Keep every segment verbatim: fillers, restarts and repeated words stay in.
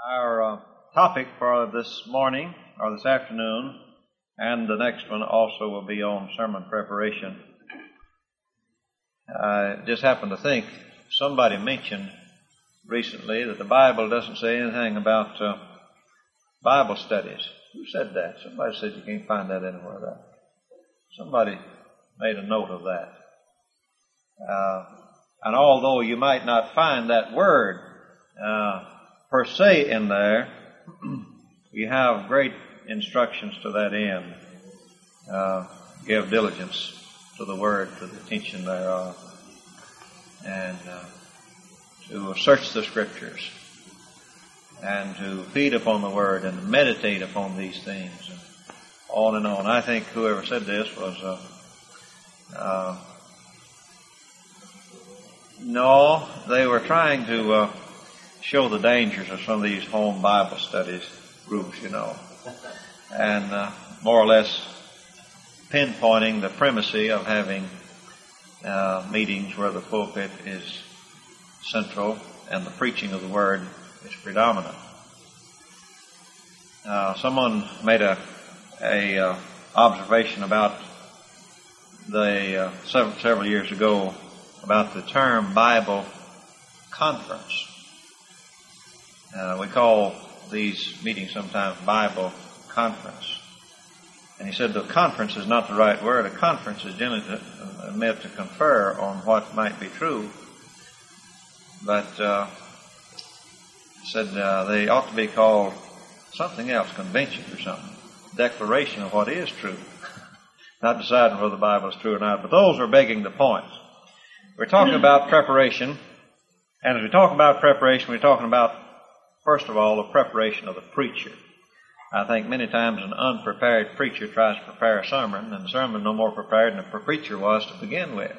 Our uh, topic for this morning, or this afternoon, and the next one also will be on sermon preparation. I just happened to think, somebody mentioned recently that the Bible doesn't say anything about uh, Bible studies. Who said that? Somebody said you can't find that anywhere. That somebody made a note of that. Uh, and although you might not find that word uh, per se in there, you have great instructions to that end. Uh, give diligence to the word, to the teaching thereof, and uh, to search the scriptures, and to feed upon the word, and meditate upon these things, and on and on. I think whoever said this was, uh, uh, no, they were trying to uh, show the dangers of some of these home Bible studies groups, you know, and uh, more or less pinpointing the primacy of having uh, meetings where the pulpit is central and the preaching of the word is predominant. Uh, someone made a a uh, observation about the uh, several, several years ago about the term Bible conference. Uh, we call these meetings sometimes Bible conference. And he said the conference is not the right word. A conference is generally to, uh, meant to confer on what might be true. But uh, said uh, they ought to be called something else, convention or something, declaration of what is true. Not deciding whether the Bible is true or not. But those are begging the point. We're talking about preparation. And as we talk about preparation, we're talking about, first of all, the preparation of the preacher. I think many times an unprepared preacher tries to prepare a sermon, and the sermon is no more prepared than the preacher was to begin with.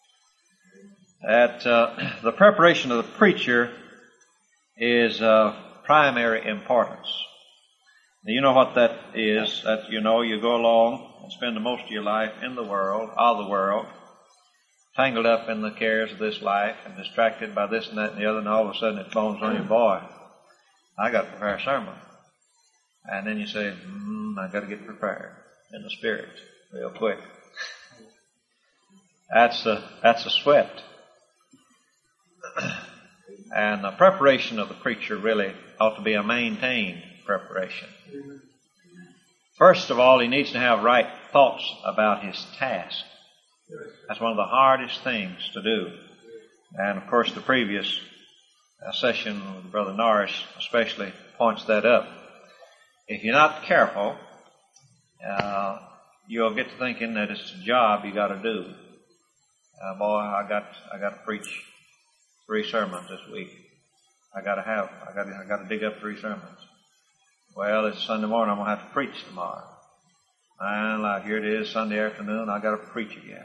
That uh, the preparation of the preacher is of primary importance. Now, you know what that is. That you know you go along and spend the most of your life in the world, of the world, tangled up in the cares of this life and distracted by this and that and the other, and all of a sudden it phones on your boy. I got to prepare a sermon. And then you say, mm, I got to get prepared in the spirit real quick. That's a, that's a sweat. And the preparation of the preacher really ought to be a maintained preparation. First of all, he needs to have right thoughts about his task. That's one of the hardest things to do. And of course, the previous uh, session with Brother Norris especially points that up. If you're not careful, uh, you'll get to thinking that it's a job you got to do. Uh, boy, I got I got to preach three sermons this week. I got to have I got I got to dig up three sermons. Well, it's Sunday morning. I'm gonna have to preach tomorrow. And like here it is, Sunday afternoon. I got to preach again.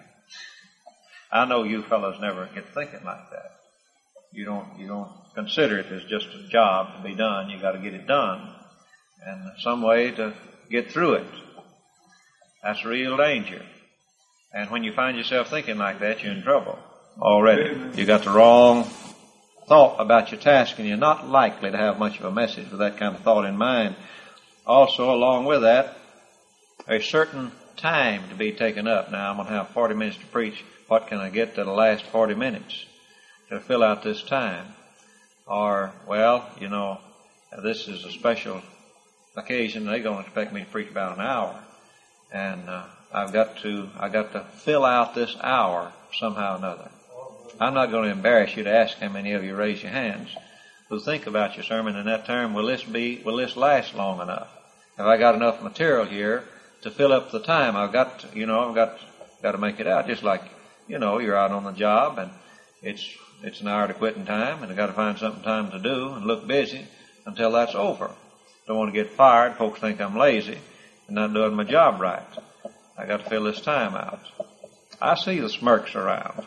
I know you fellows never get thinking like that. You don't you don't consider it as just a job to be done. You got to get it done. And some way to get through it. That's real danger. And when you find yourself thinking like that, you're in trouble already. You got the wrong thought about your task, and you're not likely to have much of a message with that kind of thought in mind. Also, along with that, a certain time to be taken up. Now, I'm going to have forty minutes to preach. What can I get to the last forty minutes to fill out this time? Or, well, you know, this is a special occasion. They're going to expect me to preach about an hour, and uh, I've got to I got to fill out this hour somehow or another. I'm not going to embarrass you to ask how many of you raise your hands who think about your sermon in that term. Will this be? Will this last long enough? Have I got enough material here to fill up the time? I've got to, you know I've got got to make it out. Just like you know you're out on the job and it's it's an hour to quitting time, and I've got to find something time to do and look busy until that's over. Don't want to get fired. Folks think I'm lazy and not doing my job right. I got to fill this time out. I see the smirks around.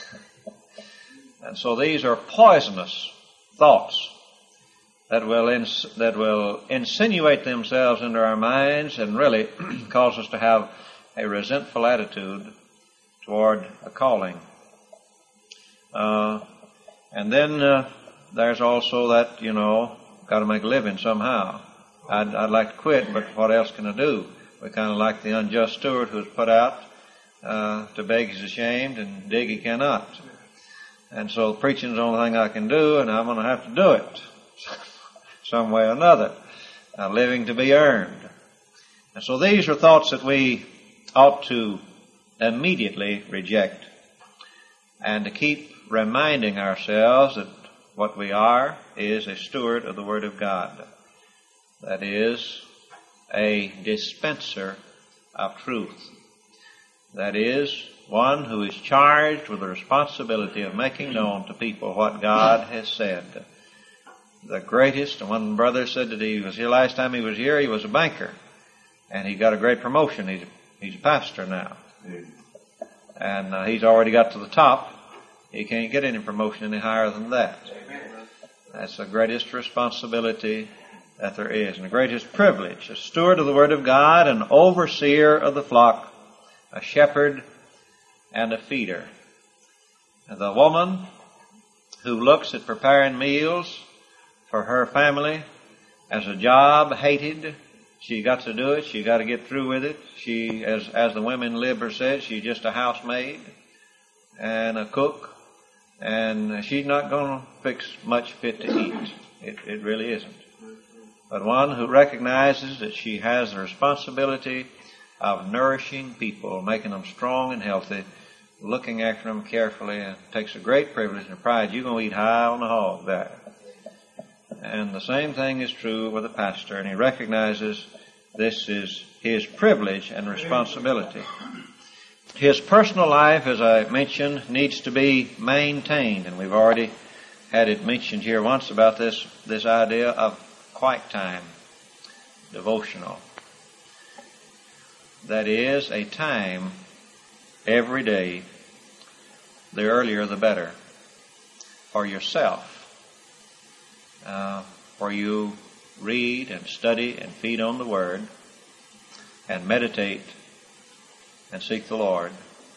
And so these are poisonous thoughts that will ins- that will insinuate themselves into our minds and really cause us to have a resentful attitude toward a calling. Uh, and then uh, there's also that, you know, got to make a living somehow. I'd, I'd like to quit, but what else can I do? We're kind of like the unjust steward who was put out uh, to beg he's ashamed and dig he cannot. And so preaching is the only thing I can do, and I'm going to have to do it some way or another. A living to be earned. And so these are thoughts that we ought to immediately reject, and to keep reminding ourselves that what we are is a steward of the Word of God. That is, a dispenser of truth. That is, one who is charged with the responsibility of making known to people what God has said. The greatest, and one brother said that he was here last time he was here, he was a banker. And he got a great promotion. He's, he's a pastor now. And uh, he's already got to the top. He can't get any promotion any higher than that. That's the greatest responsibility that there is, and the greatest privilege. A steward of the Word of God, an overseer of the flock, a shepherd, and a feeder. And the woman who looks at preparing meals for her family as a job hated, she got to do it, she got to get through with it. She, as as the women Liber said, she's just a housemaid and a cook, and she's not going to fix much fit to eat. It, it really isn't. But one who recognizes that she has the responsibility of nourishing people, making them strong and healthy, looking after them carefully, and takes a great privilege and pride. You're going to eat high on the hog there. And the same thing is true with the pastor, and he recognizes this is his privilege and responsibility. His personal life, as I mentioned, needs to be maintained, and we've already had it mentioned here once about this, this idea of quiet time, devotional. That is a time every day, the earlier the better, for yourself. Uh, where you read and study and feed on the Word and meditate and seek the Lord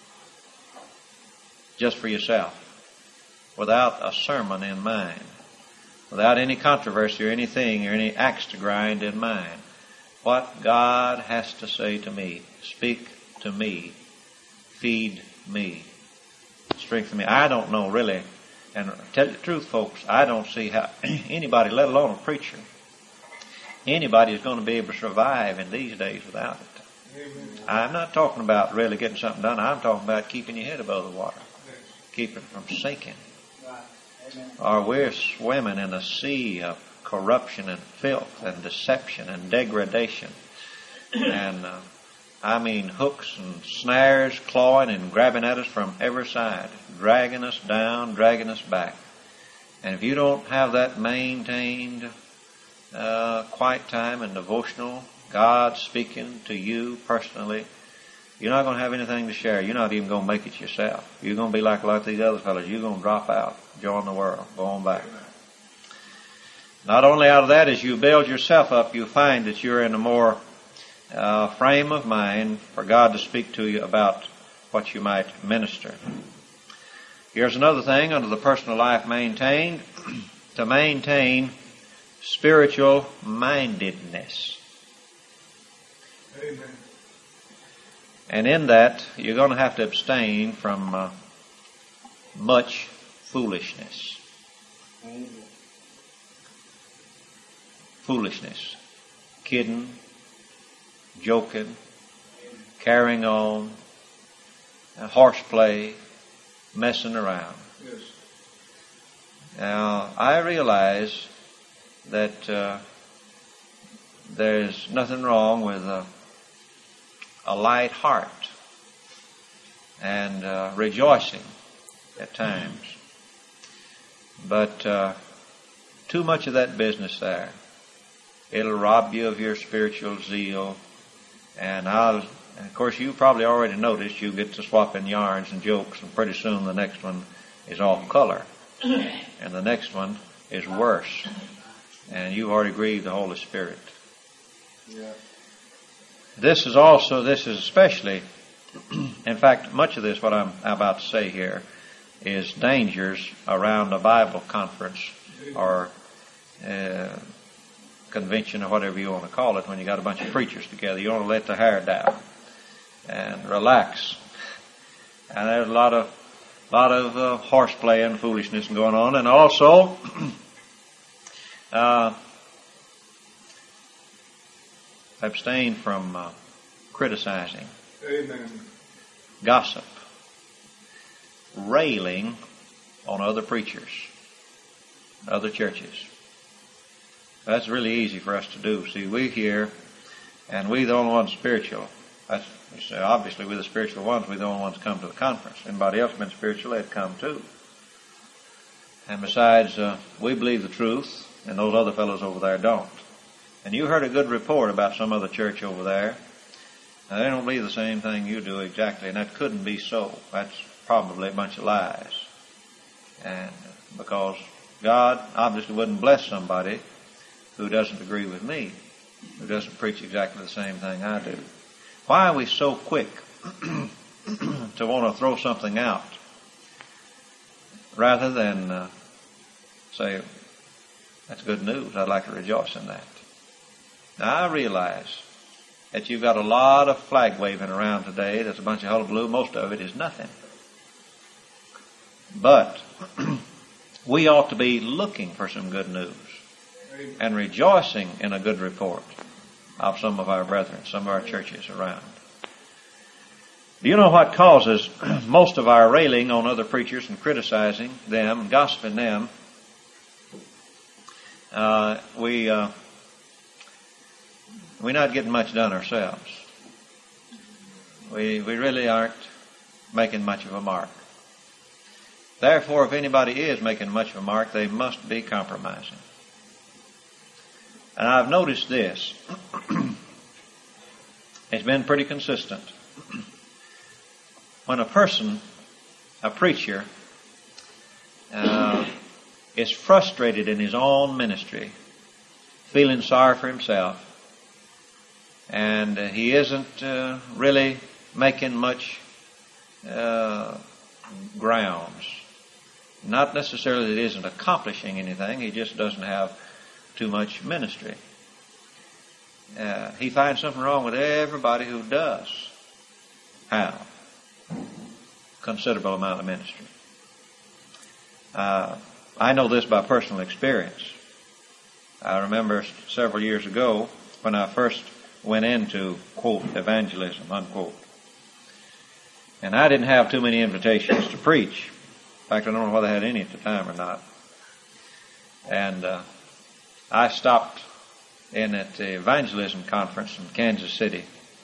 just for yourself, without a sermon in mind, without any controversy or anything or any axe to grind in mind. What God has to say to me, speak to me, feed me, strengthen me. I don't know really. And to tell you the truth, folks, I don't see how anybody, let alone a preacher, anybody is going to be able to survive in these days without it. Amen. I'm not talking about really getting something done. I'm talking about keeping your head above the water, keeping it from sinking. Right. Or we're swimming in a sea of corruption and filth and deception and degradation. And uh, I mean hooks and snares clawing and grabbing at us from every side, dragging us down, dragging us back. And if you don't have that maintained uh, quiet time and devotional, God speaking to you personally, you're not going to have anything to share. You're not even going to make it yourself. You're going to be like a lot of these other fellows. You're going to drop out, join the world, go on back. Not only out of that, as you build yourself up, you find that you're in a more Uh, frame of mind for God to speak to you about what you might minister. Here's another thing under the personal life maintained, to maintain spiritual mindedness. Amen. And in that, you're going to have to abstain from uh, much foolishness. Amen. Foolishness. Kidding. Joking, carrying on, horseplay, messing around. Yes. Now, I realize that uh, there's nothing wrong with a, a light heart and uh, rejoicing at times. But uh, too much of that business there, it'll rob you of your spiritual zeal. And I'll, and of course, you probably already noticed you get to swapping yarns and jokes, and pretty soon the next one is off color, and the next one is worse, and you've already grieved the Holy Spirit. Yeah. This is also, this is especially, in fact, much of this, what I'm about to say here, is dangers around a Bible conference or uh, convention or whatever you want to call it when you got a bunch of preachers together. You want to let the hair down and relax. And there's a lot of lot of uh, horseplay and foolishness going on, and also uh, abstain from uh, criticizing, Amen. Gossip, railing on other preachers, other churches. That's really easy for us to do. See, we here, and we the only ones spiritual. That's, you say, obviously we're the spiritual ones. We're the only ones come to the conference. Anybody else been spiritual, they'd come too. And besides, uh, we believe the truth, and those other fellows over there don't. And you heard a good report about some other church over there. Now, they don't believe the same thing you do exactly, and that couldn't be so. That's probably a bunch of lies. And because God obviously wouldn't bless somebody who doesn't agree with me, who doesn't preach exactly the same thing I do. Why are we so quick to want to throw something out rather than uh, say, that's good news, I'd like to rejoice in that. Now, I realize that you've got a lot of flag waving around today. That's a bunch of hullabaloo. Most of it is nothing. But we ought to be looking for some good news and rejoicing in a good report of some of our brethren, some of our churches around. Do you know what causes most of our railing on other preachers and criticizing them and gossiping them? Uh, we, uh, we're not getting much done ourselves. We, we really aren't making much of a mark. Therefore, if anybody is making much of a mark, they must be compromising. And I've noticed this. It's been pretty consistent. When a person, a preacher, uh, is frustrated in his own ministry, feeling sorry for himself, and uh, he isn't uh, really making much uh, grounds. Not necessarily that he isn't accomplishing anything, he just doesn't have too much ministry. Uh, he finds something wrong with everybody who does have considerable amount of ministry. Uh, I know this by personal experience. I remember several years ago when I first went into, quote, evangelism, unquote. And I didn't have too many invitations to preach. In fact, I don't know whether I had any at the time or not. And uh, I stopped in at the evangelism conference in Kansas City.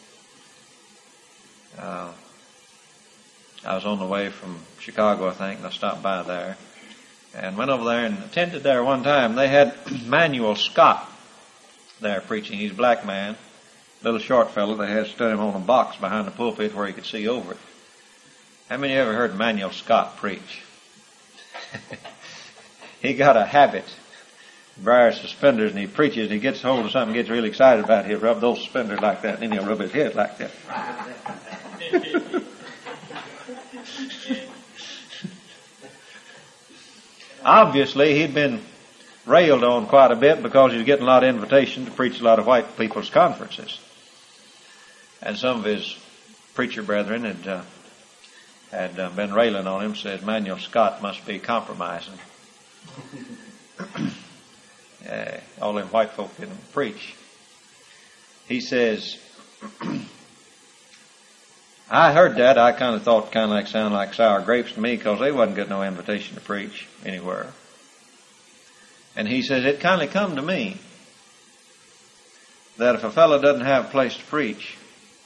Uh, I was on the way from Chicago, I think, and I stopped by there. And went over there and attended there one time. They had Manuel Scott there preaching. He's a black man, little short fellow. They had stood him on a box behind the pulpit where he could see over it. How many of you ever heard Manuel Scott preach? He got a habit. He wears suspenders and he preaches and he gets hold of something, gets really excited about it. He'll rub those suspenders like that and then he'll rub his head like that. Obviously, he'd been railed on quite a bit because he was getting a lot of invitations to preach a lot of white people's conferences. And some of his preacher brethren had uh, had uh, been railing on him, says Manuel Scott must be compromising. uh, all them white folk didn't preach. He says, I heard that. I kind of thought kind of like sounded like sour grapes to me because they wasn't getting no invitation to preach anywhere. And he says, it kind of come to me that if a fellow doesn't have a place to preach,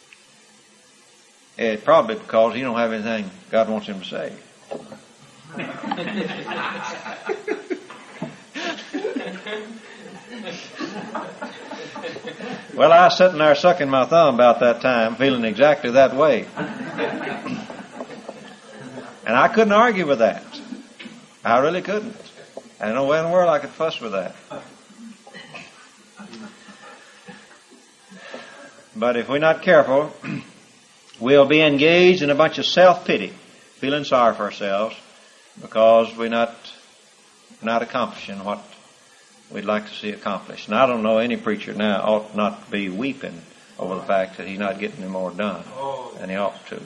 it's probably because he don't have anything God wants him to say. Well, I was sitting there sucking my thumb about that time, feeling exactly that way. And I couldn't argue with that. I really couldn't. I don't know where in the world I could fuss with that. But if we're not careful, we'll be engaged in a bunch of self-pity, feeling sorry for ourselves because we're not not accomplishing what we'd like to see accomplished. And I don't know any preacher now ought not to be weeping over the fact that he's not getting any more done than he ought to.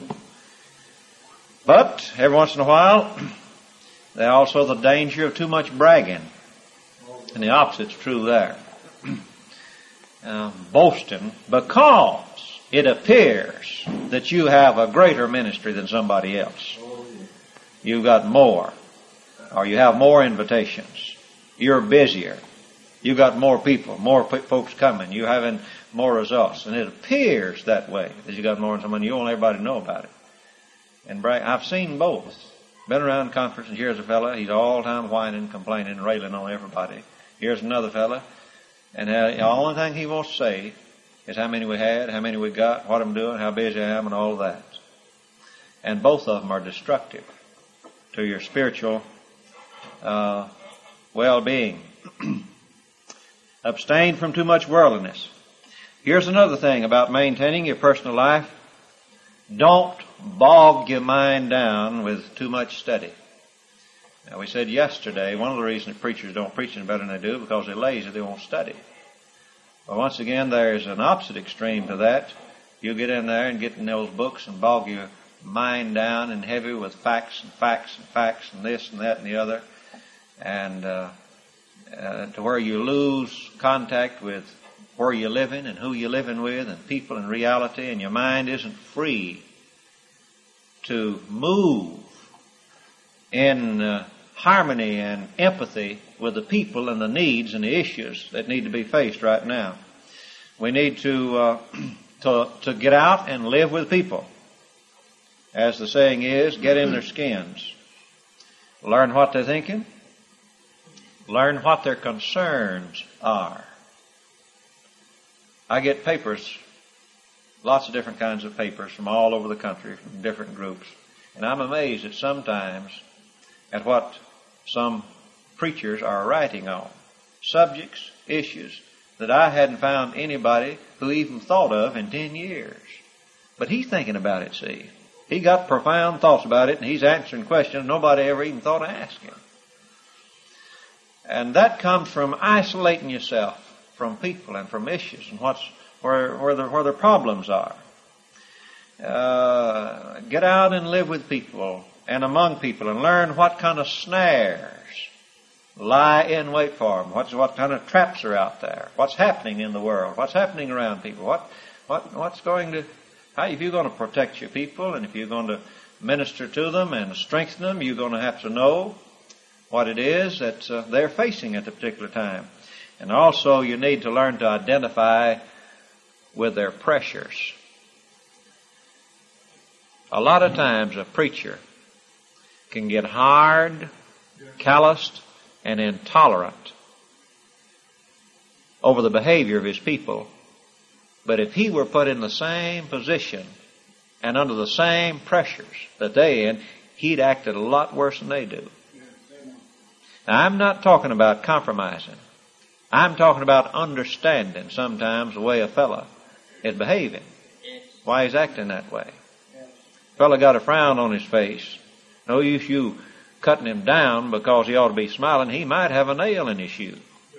But every once in a while, there's also the danger of too much bragging. And the opposite's true there. Uh, boasting because it appears that you have a greater ministry than somebody else. You've got more. Or you have more invitations. You're busier. You've got more people, more p- folks coming. You're having more results. And it appears that way, that you got more than someone. You want everybody to know about it. And brag. I've seen both. Been around conferences. Here's a fella. He's all the time whining, complaining, railing on everybody. Here's another fella. And the only thing he wants to say is how many we had, how many we got, what I'm doing, how busy I am, and all of that. And both of them are destructive to your spiritual uh, well-being. Abstain from too much worldliness. Here's another thing about maintaining your personal life. Don't bog your mind down with too much study. Now, we said yesterday, one of the reasons that preachers don't preach any better than they do is because they're lazy, they won't study. But once again, there's an opposite extreme to that. You get in there and get in those books and bog your mind down and heavy with facts and facts and facts and this and that and the other, and uh, uh, to where you lose contact with where you're living and who you're living with and people and reality, and your mind isn't free to move in uh, harmony and empathy with the people and the needs and the issues that need to be faced right now. We need to uh, to to get out and live with people. As the saying is, get in their skins. Learn what they're thinking. Learn what their concerns are. I get papers, lots of different kinds of papers from all over the country, from different groups. And I'm amazed at sometimes at what some preachers are writing on. Subjects, issues that I hadn't found anybody who even thought of in ten years. But he's thinking about it, see. He got profound thoughts about it, and he's answering questions nobody ever even thought of asking. And that comes from isolating yourself from people and from issues and what's where where the where the problems are. Uh, get out and live with people and among people and learn what kind of snares lie in wait for them. What's what kind of traps are out there? What's happening in the world? What's happening around people? What what what's going to how if you're going to protect your people and if you're going to minister to them and strengthen them, you're going to have to know what it is that uh, they're facing at a particular time. And also you need to learn to identify with their pressures. A lot of times a preacher can get hard, calloused, and intolerant over the behavior of his people. But if he were put in the same position and under the same pressures that they in, he'd act a lot worse than they do. Now, I'm not talking about compromising. I'm talking about understanding sometimes the way a fella is behaving, why he's acting that way. A fella got a frown on his face. No use you cutting him down because he ought to be smiling. He might have a nail in his shoe.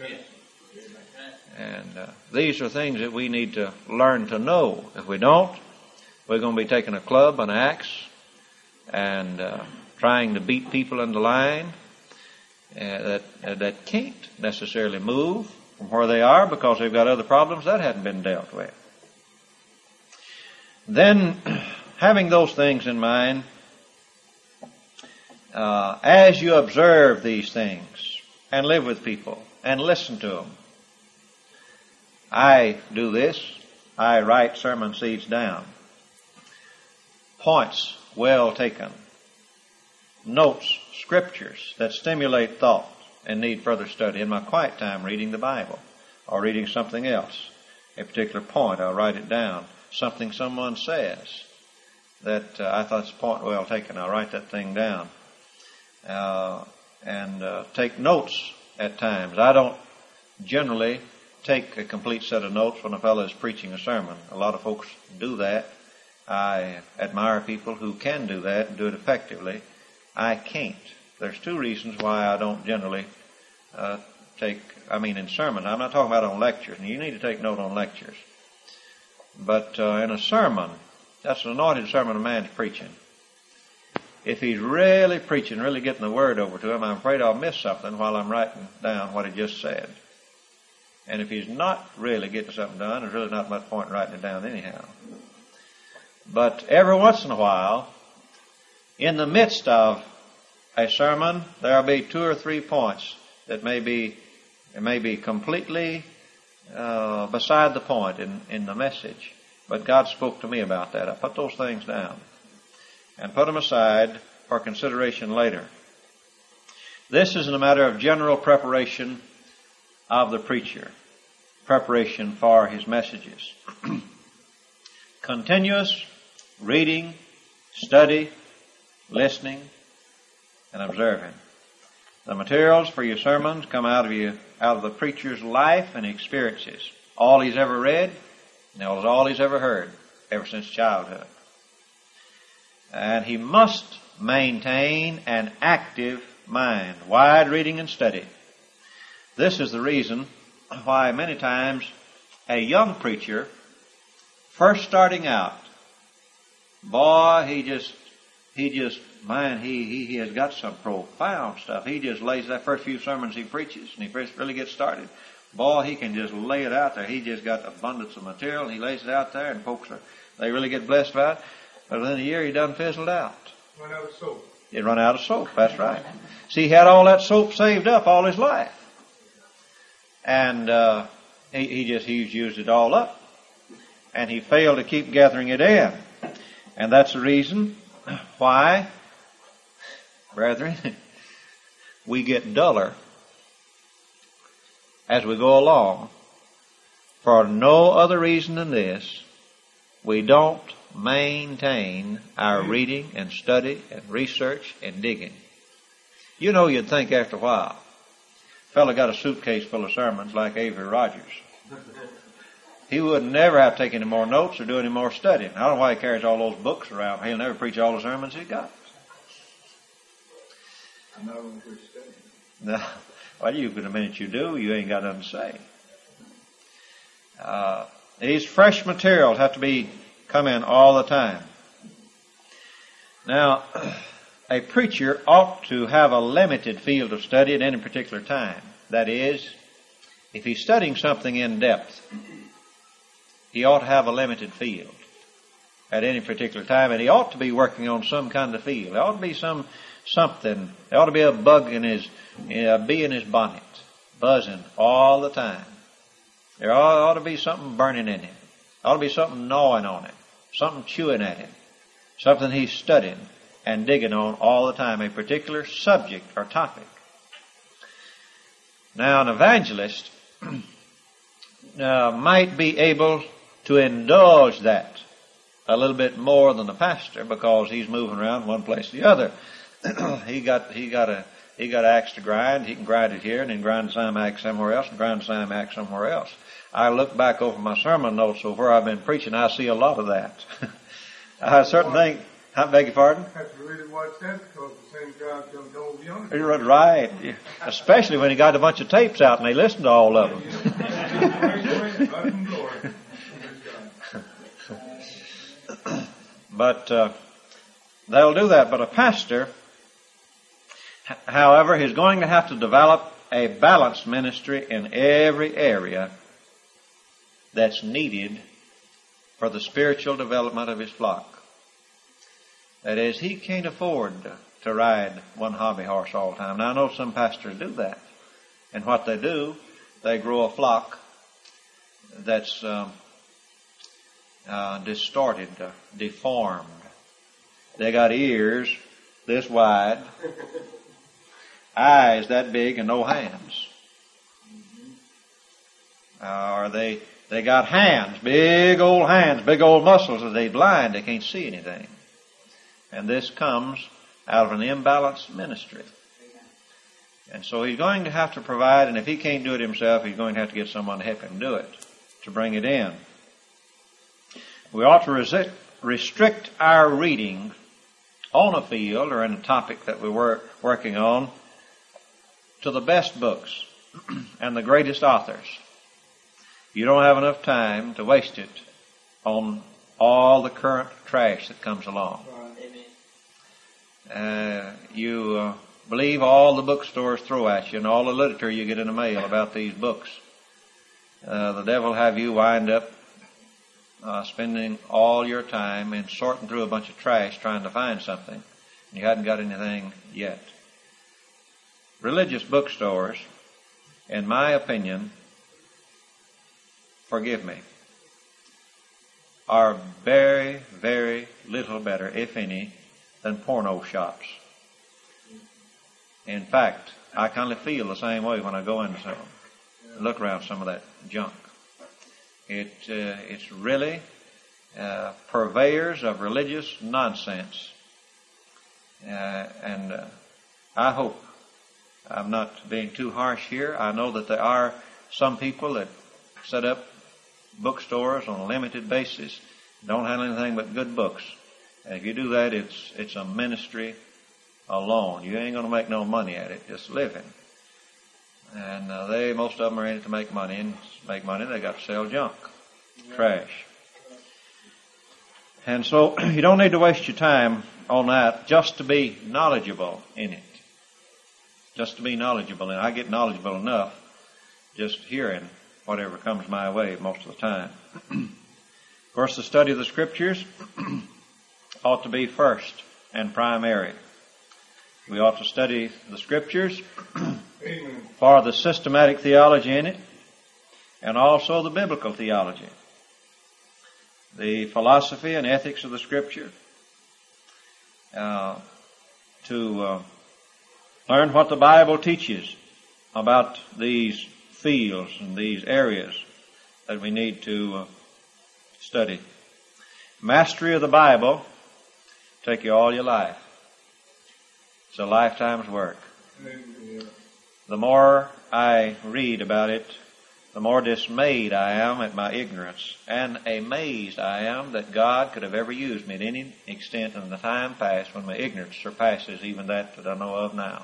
And uh, these are things that we need to learn to know. If we don't, we're going to be taking a club and an axe and uh, trying to beat people into line uh, that uh, that can't necessarily move from where they are because they've got other problems that hadn't been dealt with. Then, having those things in mind, uh, as you observe these things and live with people and listen to them, I do this. I write sermon seeds down. Points well taken. Notes, scriptures that stimulate thought and need further study. In my quiet time, reading the Bible or reading something else. A particular point, I'll write it down. Something someone says that uh, I thought is a point well taken. I'll write that thing down. Uh, and uh, take notes at times. I don't generally take a complete set of notes when a fellow is preaching a sermon. A lot of folks do that. I admire people who can do that and do it effectively. I can't. There's two reasons why I don't generally uh, take I mean in sermons. I'm not talking about on lectures. And you need to take note on lectures. But uh, in a sermon, that's an anointed sermon a man's preaching. If he's really preaching, really getting the word over to him, I'm afraid I'll miss something while I'm writing down what he just said. And if he's not really getting something done, there's really not much point in writing it down anyhow. But every once in a while, in the midst of a sermon, there'll be two or three points that may be, may be completely uh, beside the point in, in the message. But God spoke to me about that. I put those things down and put them aside for consideration later. This is a matter of general preparation of the preacher, preparation for his messages. Continuous reading, study, listening, and observing. The materials for your sermons come out of you, out of the preacher's life and experiences. All he's ever read, and all he's ever heard, ever since childhood. And he must maintain an active mind, wide reading and study. This is the reason why many times a young preacher, first starting out, boy, he just, he just, man, he, he, he has got some profound stuff. He just lays that first few sermons he preaches, and he first really gets started. Boy, he can just lay it out there. He just got abundance of material, and he lays it out there, and folks are, they really get blessed by it. But within a year, he done fizzled out. Run out of soap. He'd run out of soap, that's right. See, he had all that soap saved up all his life. And uh, he, he just, he's used it all up. And he failed to keep gathering it in. And that's the reason why, brethren, we get duller as we go along. For no other reason than this, we don't maintain our reading and study and research and digging. You know, you'd think after a while, a fellow got a suitcase full of sermons like Avery Rogers. He would never have taken any more notes or do any more studying. I don't know why he carries all those books around. He'll never preach all the sermons he got. I'm not going to preach studying. No. Well, you, the minute you do, you ain't got nothing to say. Uh, these fresh materials have to be come in all the time. Now, a preacher ought to have a limited field of study at any particular time. That is, if he's studying something in depth, he ought to have a limited field at any particular time, and he ought to be working on some kind of field. There ought to be some something. There ought to be a bug in his, a bee in his bonnet, buzzing all the time. There ought, ought to be something burning in him. There ought to be something gnawing on him, something chewing at him, something he's studying and digging on all the time, a particular subject or topic. Now, an evangelist uh, might be able to indulge that a little bit more than the pastor because he's moving around one place to the other. he got he got a he got an axe to grind. He can grind it here and then grind the same axe somewhere else and grind the same axe somewhere else. I look back over my sermon notes of where I've been preaching. I see a lot of that. I certain thing. I beg your pardon. I have to really watch that because the same crowd comes over yonder. You're right. Especially when he got a bunch of tapes out and they listened to all of them. But uh, they'll do that. But a pastor, however, is going to have to develop a balanced ministry in every area that's needed for the spiritual development of his flock. That is, he can't afford to, to ride one hobby horse all the time. Now, I know some pastors do that. And what they do, they grow a flock that's um, uh, distorted, uh, deformed. They got ears this wide, eyes that big, and no hands. Uh, or they they got hands, big old hands, big old muscles, and they blind. They can't see anything. And this comes out of an imbalanced ministry. And so he's going to have to provide, and if he can't do it himself, he's going to have to get someone to help him do it, to bring it in. We ought to resist, restrict our reading on a field or in a topic that we were working on to the best books, and the greatest authors. You don't have enough time to waste it on all the current trash that comes along. Uh, you uh, believe all the bookstores throw at you and all the literature you get in the mail about these books. Uh, the devil have you wind up uh, spending all your time in sorting through a bunch of trash trying to find something. You hadn't got anything yet. Religious bookstores, in my opinion, forgive me, are very, very little better, if any, than porno shops. In fact, I kind of feel the same way when I go into some, look around some of that junk. It uh, it's really uh, purveyors of religious nonsense, uh, and uh, I hope I'm not being too harsh here. I know that there are some people that set up bookstores on a limited basis, don't have anything but good books. And if you do that, it's it's a ministry alone. You ain't going to make no money at it, just living. And uh, they, most of them are in it to make money, and to make money they got to sell junk, trash. And so you don't need to waste your time on that just to be knowledgeable in it. Just to be knowledgeable. And I get knowledgeable enough just hearing whatever comes my way most of the time. Of course, the study of the Scriptures ought to be first and primary. We ought to study the Scriptures for the systematic theology in it and also the biblical theology, the philosophy and ethics of the Scripture, uh, to uh, learn what the Bible teaches about these fields and these areas that we need to uh, study. Mastery of the Bible take you all your life. It's a lifetime's work. The more I read about it, the more dismayed I am at my ignorance, and amazed I am that God could have ever used me at any extent in the time past when my ignorance surpasses even that that I know of now.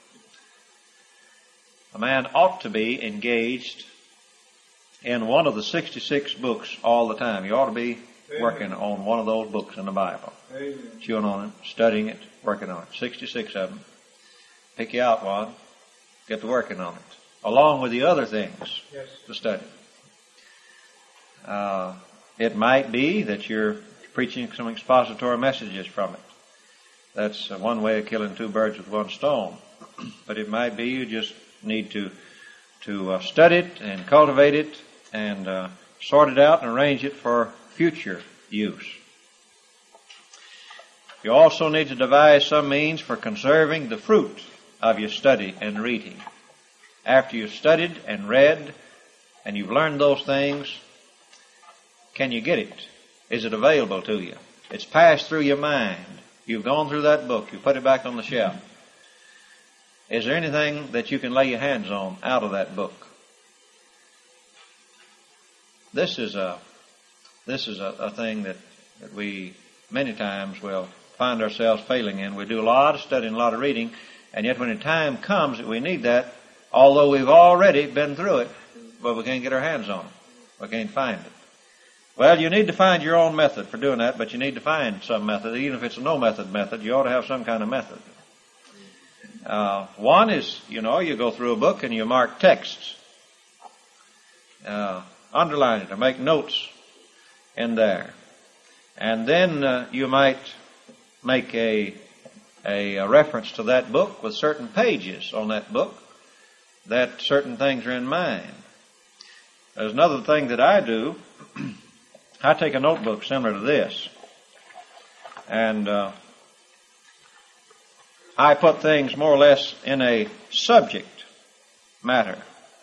A man ought to be engaged in one of the sixty-six books all the time. You ought to be working on one of those books in the Bible. Chewing on it, studying it, working on it. sixty-six of them. Pick you out one, get to working on it, along with the other things yes. to study. Uh, it might be that you're preaching some expository messages from it. That's uh, one way of killing two birds with one stone. But it might be you just need to to uh, study it and cultivate it and uh, sort it out and arrange it for future use. You also need to devise some means for conserving the fruit of your study and reading. After you've studied and read and you've learned those things, can you get it? Is it available to you? It's passed through your mind. You've gone through that book. You put it back on the shelf. Is there anything that you can lay your hands on out of that book? This is a this is a, a thing that, that we many times will find ourselves failing in. We do a lot of studying, a lot of reading, and yet when the time comes that we need that, although we've already been through it, but we can't get our hands on it. We can't find it. Well, you need to find your own method for doing that, but you need to find some method. Even if it's a no-method method, you ought to have some kind of method. Uh, one is, you know, you go through a book and you mark texts. Uh, underline it or make notes in there. And then uh, you might make a, a, a reference to that book with certain pages on that book that certain things are in mind. There's another thing that I do. I take a notebook similar to this, and uh, I put things more or less in a subject matter,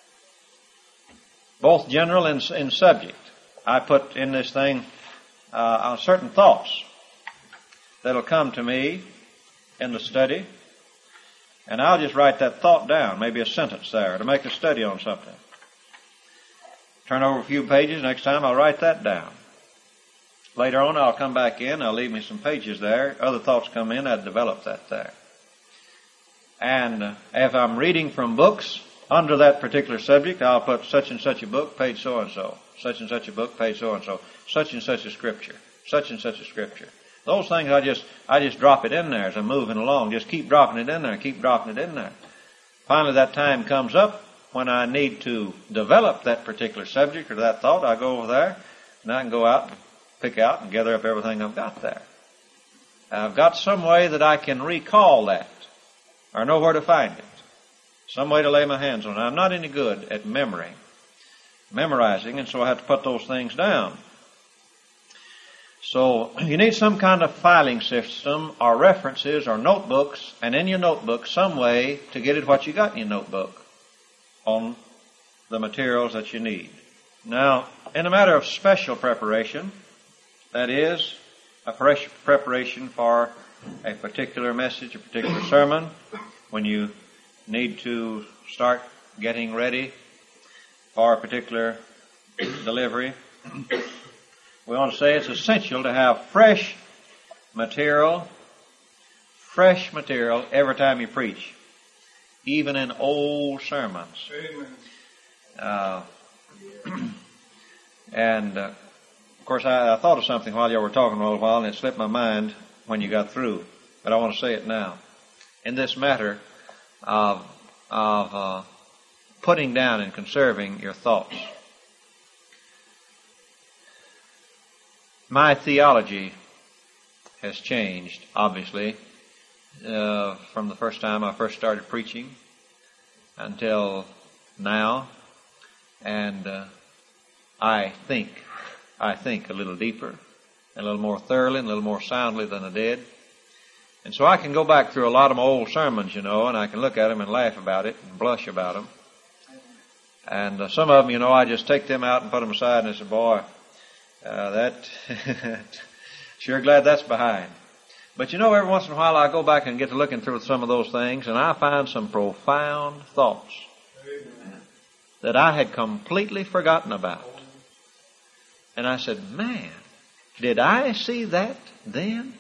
both general and in subject. I put in this thing uh, certain thoughts that'll come to me in the study, and I'll just write that thought down, maybe a sentence there, to make a study on something. Turn over a few pages, next time I'll write that down. Later on I'll come back in, I'll leave me some pages there, other thoughts come in, I'll develop that there. And uh, if I'm reading from books under that particular subject, I'll put such and such a book, page so and so. Such and such a book, page so and so. Such and such a scripture. Such and such a scripture. Those things I just I just drop it in there as I'm moving along. Just keep dropping it in there, keep dropping it in there. Finally that time comes up when I need to develop that particular subject or that thought. I go over there and I can go out and pick out and gather up everything I've got there. I've got some way that I can recall that or know where to find it. Some way to lay my hands on it. I'm not any good at memory, memorizing, and so I have to put those things down. So you need some kind of filing system or references or notebooks, and in your notebook some way to get at what you got in your notebook on the materials that you need. Now, in a matter of special preparation, that is, a fresh preparation for a particular message, a particular sermon, when you need to start getting ready for a particular delivery, we want to say it's essential to have fresh material, fresh material every time you preach, even in old sermons. Uh, and, uh, of course, I, I thought of something while you were talking a little while, and it slipped my mind when you got through, but I want to say it now. In this matter of, of uh, putting down and conserving your thoughts, my theology has changed, obviously, uh, from the first time I first started preaching until now. And uh, I think, I think a little deeper, a little more thoroughly, and a little more soundly than I did. And so I can go back through a lot of my old sermons, you know, and I can look at them and laugh about it and blush about them. And uh, some of them, you know, I just take them out and put them aside, and I say, boy, Uh, that, sure glad that's behind. But you know, every once in a while I go back and get to looking through some of those things, and I find some profound thoughts that I had completely forgotten about. And I said, man, did I see that then?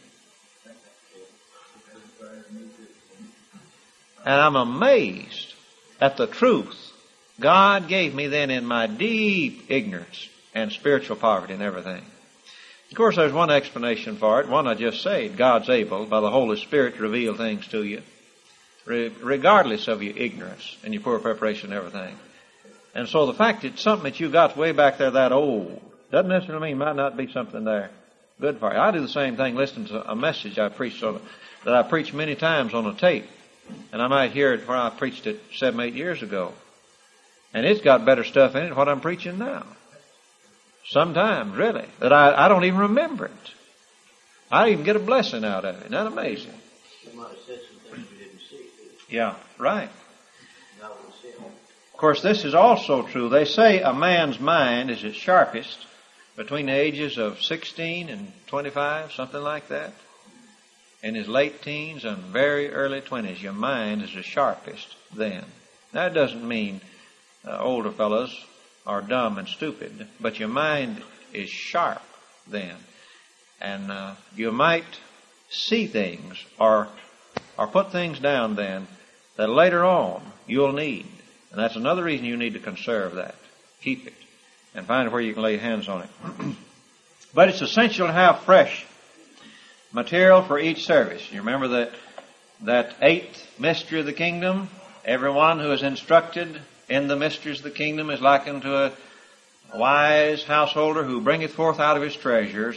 And I'm amazed at the truth God gave me then in my deep ignorance and spiritual poverty and everything. Of course, there's one explanation for it. One I just said. God's able, by the Holy Spirit, to reveal things to you, regardless of your ignorance and your poor preparation and everything. And so the fact it's something that you got way back there that old doesn't necessarily mean might not be something there good for you. I do the same thing listening to a message I preached on, that I preached many times on a tape. And I might hear it where I preached it seven, eight years ago. And it's got better stuff in it than what I'm preaching now. Sometimes, really, that I, I don't even remember it. I even get a blessing out of it. Isn't that amazing? You might have said some things you didn't see. Yeah, right. Not what you said. Of course, this is also true. They say a man's mind is its sharpest between the ages of sixteen and twenty-five, something like that. In his late teens and very early twenties, your mind is the sharpest then. That doesn't mean uh, older fellows are dumb and stupid, but your mind is sharp then. And uh, you might see things or or put things down then that later on you'll need. And that's another reason you need to conserve that. Keep it. And find where you can lay your hands on it. But it's essential to have fresh material for each service. You remember that that eighth mystery of the kingdom? Everyone who is instructed in the mysteries of the kingdom is likened to a wise householder who bringeth forth out of his treasures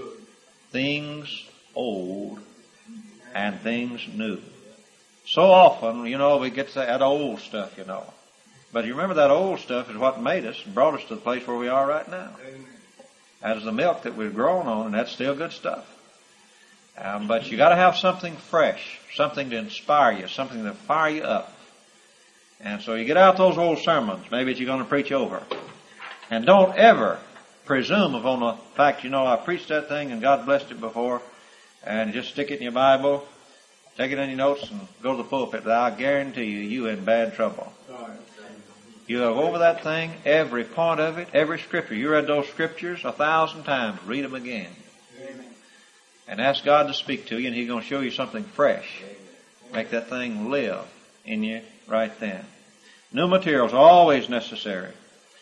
things old and things new. So often, you know, we get to that old stuff, you know. But you remember that old stuff is what made us and brought us to the place where we are right now. That is the milk that we've grown on, and that's still good stuff. Um, but you got to have something fresh, something to inspire you, something to fire you up. And so you get out those old sermons, maybe that you're going to preach over. And don't ever presume upon the fact, you know, I preached that thing and God blessed it before, and just stick it in your Bible, take it in your notes, and go to the pulpit. But I guarantee you, you're in bad trouble. You go over that thing, every point of it, every scripture. You read those scriptures a thousand times. Read them again. Amen. And ask God to speak to you, and He's going to show you something fresh. Make that thing live in you right then. New material is always necessary.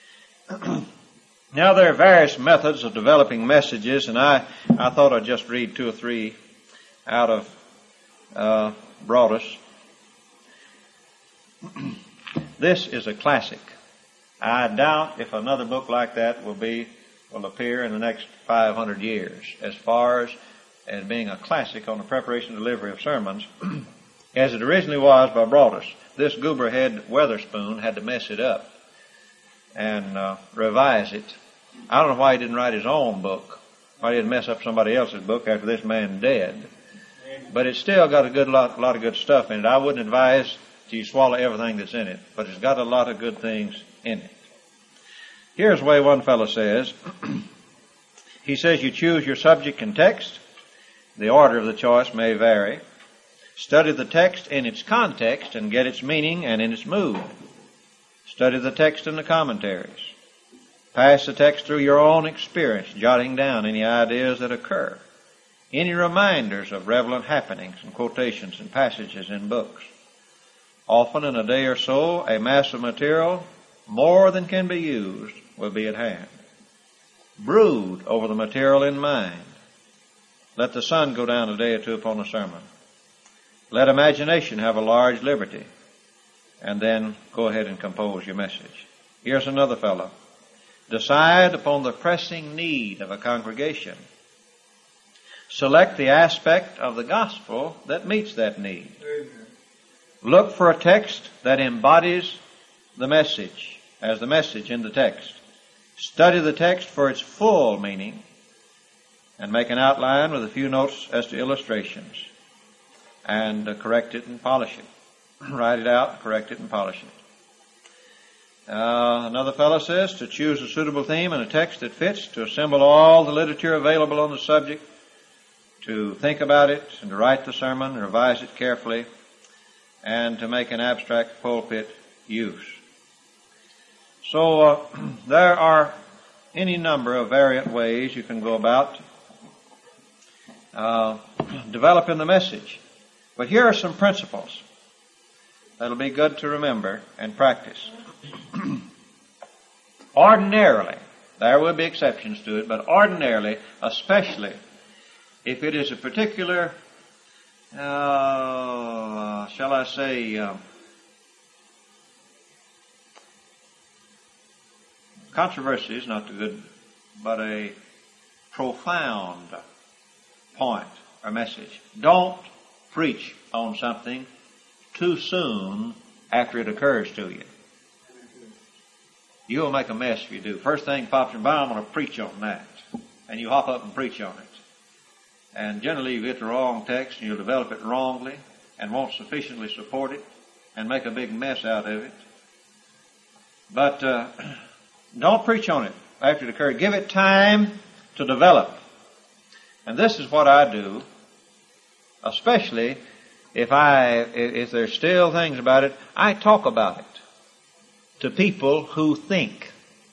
Now, there are various methods of developing messages, and I, I thought I'd just read two or three out of uh, Broadus. This is a classic. I doubt if another book like that will be will appear in the next five hundred years, as far as, as being a classic on the preparation and delivery of sermons, as it originally was by Broadus. This goober-head Weatherspoon had to mess it up and uh, revise it. I don't know why he didn't write his own book. Why he didn't mess up somebody else's book after this man dead. But it's still got a good lot, lot of good stuff in it. I wouldn't advise you swallow everything that's in it, but it's got a lot of good things in it. Here's the way one fellow says. He says you choose your subject and text. The order of the choice may vary. Study the text in its context and get its meaning and in its mood. Study the text in the commentaries. Pass the text through your own experience, jotting down any ideas that occur, any reminders of relevant happenings and quotations and passages in books. Often in a day or so, a mass of material, more than can be used, will be at hand. Brood over the material in mind. Let the sun go down a day or two upon the sermon. Let imagination have a large liberty, and then go ahead and compose your message. Here's another fellow. Decide upon the pressing need of a congregation. Select the aspect of the gospel that meets that need. Amen. Look for a text that embodies the message, as the message in the text. Study the text for its full meaning, and make an outline with a few notes as to illustrations, and uh, correct it and polish it. Write it out, correct it, and polish it. Uh, another fellow says to choose a suitable theme and a text that fits, to assemble all the literature available on the subject, to think about it, and to write the sermon, revise it carefully, and to make an abstract pulpit use. So uh, there are any number of variant ways you can go about uh, developing the message. But here are some principles that'll be good to remember and practice. Ordinarily, there will be exceptions to it, but ordinarily, especially if it is a particular, uh, shall I say, uh, controversy is not the good, but a profound point or message. Don't preach on something too soon after it occurs to you. You'll make a mess if you do. First thing pops in your mind, I'm going to preach on that. And you hop up and preach on it. And generally you get the wrong text and you'll develop it wrongly and won't sufficiently support it and make a big mess out of it. But uh, don't preach on it after it occurs. Give it time to develop. And this is what I do, especially if I if there's still things about it. I talk about it to people who think.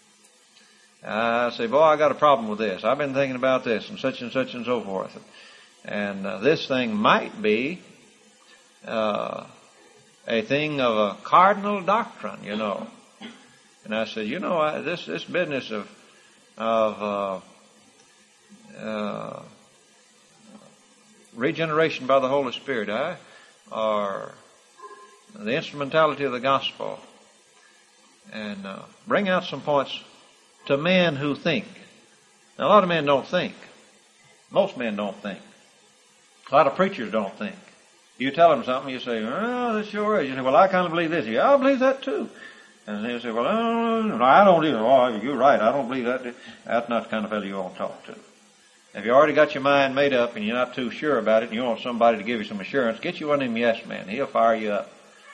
I say, boy, I got a problem with this. I've been thinking about this and such and such and so forth. And uh, this thing might be uh, a thing of a cardinal doctrine, you know. And I said, you know, I, this this business of of uh, uh, regeneration by the Holy Spirit, I, or the instrumentality of the gospel, and uh, bring out some points to men who think. Now, a lot of men don't think. Most men don't think. A lot of preachers don't think. You tell them something, you say, oh, this sure is. You say, well, I kind of believe this. Yeah, I believe that too. And they say, well, oh, I don't either. Oh, you're right, I don't believe that. That's not the kind of fellow you want to talk to. If you already got your mind made up and you're not too sure about it and you want somebody to give you some assurance, get you one of them yes men. He'll fire you up.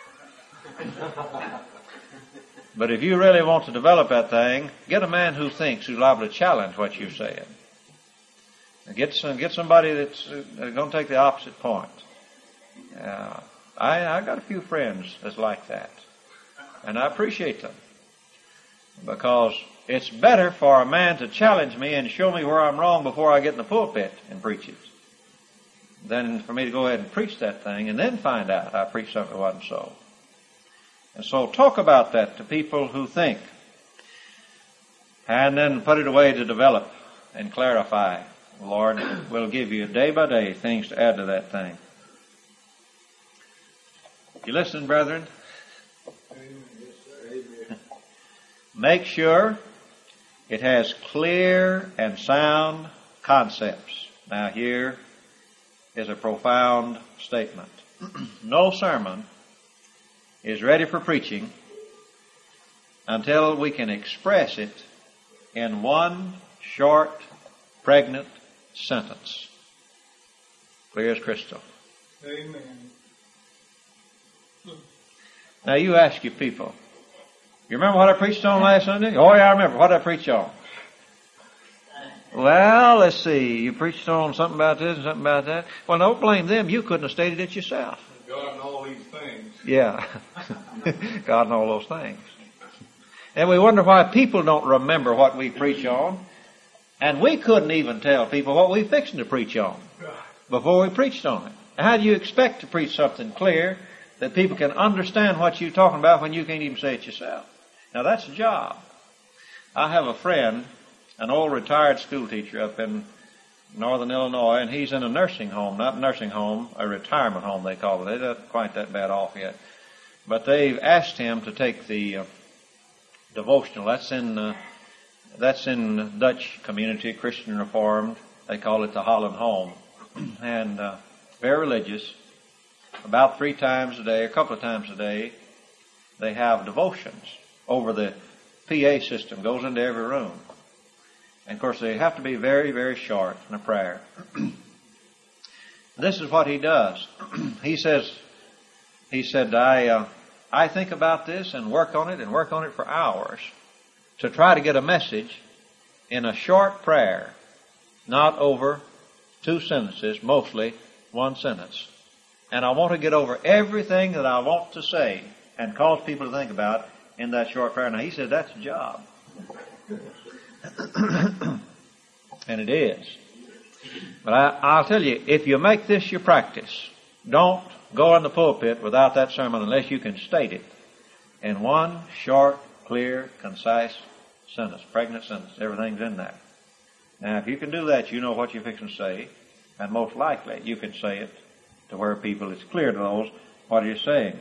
But if you really want to develop that thing, get a man who thinks, who's liable to challenge what you're saying. Get some, get somebody that's uh, going to take the opposite point. Uh, I, I got a few friends that's like that. And I appreciate them. Because it's better for a man to challenge me and show me where I'm wrong before I get in the pulpit and preach it, than for me to go ahead and preach that thing and then find out I preached something that wasn't so. And so talk about that to people who think. And then put it away to develop and clarify. The Lord will give you day by day things to add to that thing. You listen, brethren? Make sure it has clear and sound concepts. Now here is a profound statement. No sermon is ready for preaching until we can express it in one short, pregnant sentence. Clear as crystal. Amen. Now you ask your people, you remember what I preached on last Sunday? Oh yeah, I remember. What did I preach on? Well, let's see. You preached on something about this and something about that. Well, don't blame them. You couldn't have stated it yourself. God and all these things. Yeah. God and all those things. And we wonder why people don't remember what we preach on. And we couldn't even tell people what we fixing to preach on before we preached on it. How do you expect to preach something clear that people can understand what you're talking about when you can't even say it yourself? Now that's a job. I have a friend, an old retired school teacher up in northern Illinois, and he's in a nursing home, not a nursing home, a retirement home they call it. They're not quite that bad off yet. But they've asked him to take the uh, devotional. That's in uh, that's in Dutch community, Christian Reformed. They call it the Holland Home. And uh, very religious. About three times a day, a couple of times a day, they have devotions over the P A system. Goes into every room. And of course they have to be very, very short in a prayer. This is what he does. He says, he said, I, uh, I think about this and work on it and work on it for hours to try to get a message in a short prayer, not over two sentences, mostly one sentence. And I want to get over everything that I want to say and cause people to think about in that short prayer. Now he said that's a job. And it is. But I, I'll tell you, if you make this your practice, don't go in the pulpit without that sermon unless you can state it in one short, clear, concise sentence, pregnant sentence. Everything's in there. Now, if you can do that, you know what you're fixing to say, and most likely you can say it to where people, it's clear to those what you're saying.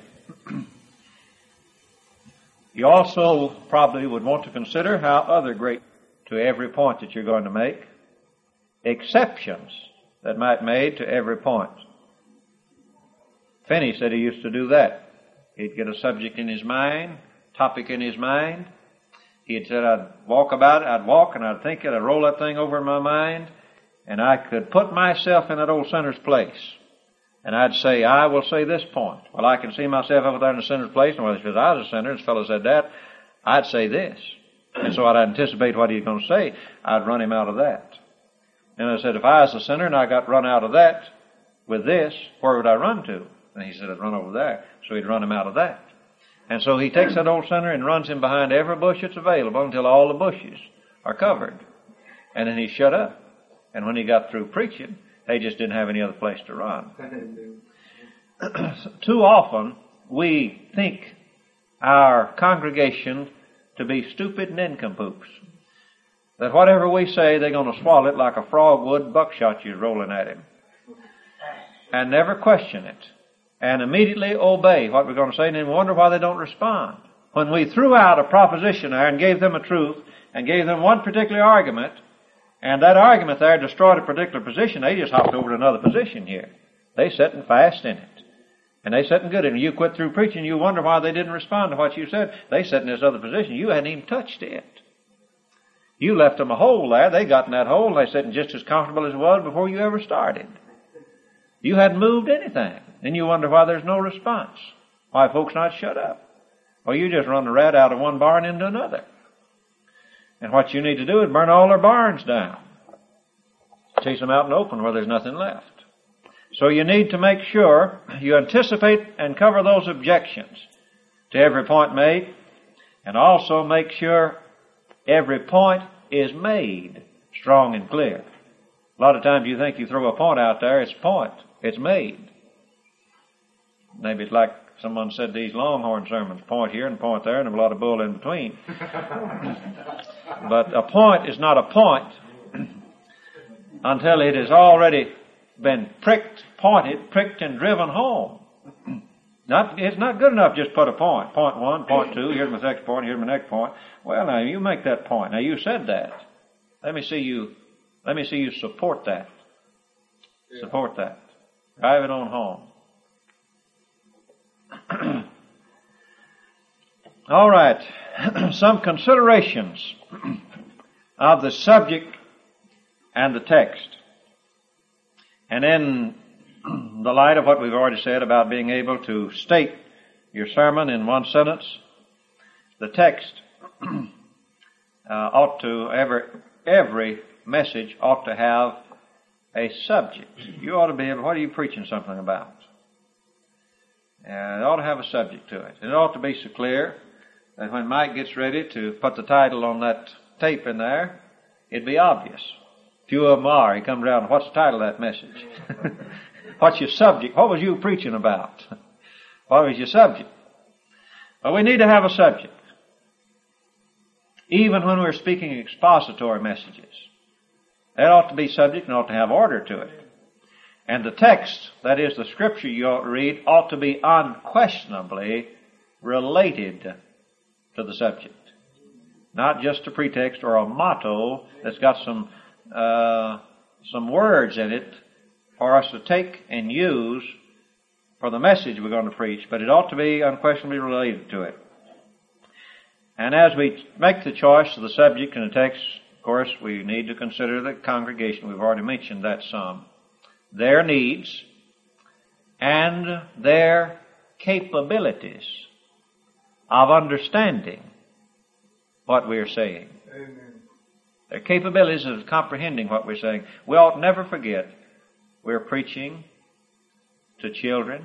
You also probably would want to consider how other great, to every point that you're going to make, exceptions that might be made to every point. Finney said he used to do that. He'd get a subject in his mind, topic in his mind. He'd said, I'd walk about it, I'd walk and I'd think it, I'd roll that thing over in my mind, and I could put myself in that old sinner's place. And I'd say, I will say this point. Well, I can see myself up there in the sinner's place, and whether it's because I was a sinner, this fellow said that, I'd say this. And so I'd anticipate what he's going to say. I'd run him out of that. And I said, if I was a sinner and I got run out of that with this, where would I run to? And he said, I'd run over there. So he'd run him out of that. And so he takes that old sinner and runs him behind every bush that's available until all the bushes are covered. And then he shut up. And when he got through preaching, they just didn't have any other place to run. Too often, we think our congregation to be stupid nincompoops. That whatever we say, they're going to swallow it like a frog would buckshot you rolling at him. And never question it. And immediately obey what we're going to say, and then wonder why they don't respond. When we threw out a proposition there and gave them a truth, and gave them one particular argument, and that argument there destroyed a particular position, they just hopped over to another position here. They sitting fast in it. And they sitting good in it. You quit through preaching, you wonder why they didn't respond to what you said. They sat in this other position. You hadn't even touched it. You left them a hole there. They got in that hole, and they sitting just as comfortable as it was before you ever started. You hadn't moved anything. Then you wonder why there's no response. Why folks not shut up. Well, you just run the rat out of one barn into another. And what you need to do is burn all their barns down. Chase them out in the open where there's nothing left. So you need to make sure you anticipate and cover those objections to every point made, and also make sure every point is made strong and clear. A lot of times you think you throw a point out there, it's a point. It's made. Maybe it's like someone said these Longhorn sermons point here and point there and a lot of bull in between. But a point is not a point until it has already been pricked, pointed, pricked and driven home. Not, it's not good enough just put a point. Point one, point two, here's my next point, here's my next point. Well, now you make that point. Now you said that. Let me see you, let me see you support that. Yeah. Support that. Drive it on home. All right. Some considerations of the subject and the text. And in the light of what we've already said about being able to state your sermon in one sentence, the text uh, ought to, every, every message ought to have a subject. You ought to be able, what are you preaching something about? And it ought to have a subject to it. It ought to be so clear that when Mike gets ready to put the title on that tape in there, it'd be obvious. Few of them are. He comes around, what's the title of that message? What's your subject? What was you preaching about? What was your subject? Well, we need to have a subject. Even when we're speaking expository messages. That ought to be subject and ought to have order to it. And the text, that is the scripture you ought to read, ought to be unquestionably related to the subject. Not just a pretext or a motto that's got some uh, some words in it for us to take and use for the message we're going to preach, but it ought to be unquestionably related to it. And as we make the choice of the subject and the text, of course, we need to consider the congregation. We've already mentioned that some. Their needs and their capabilities of understanding what we're saying. Amen. Their capabilities of comprehending what we're saying. We ought never forget we're preaching to children,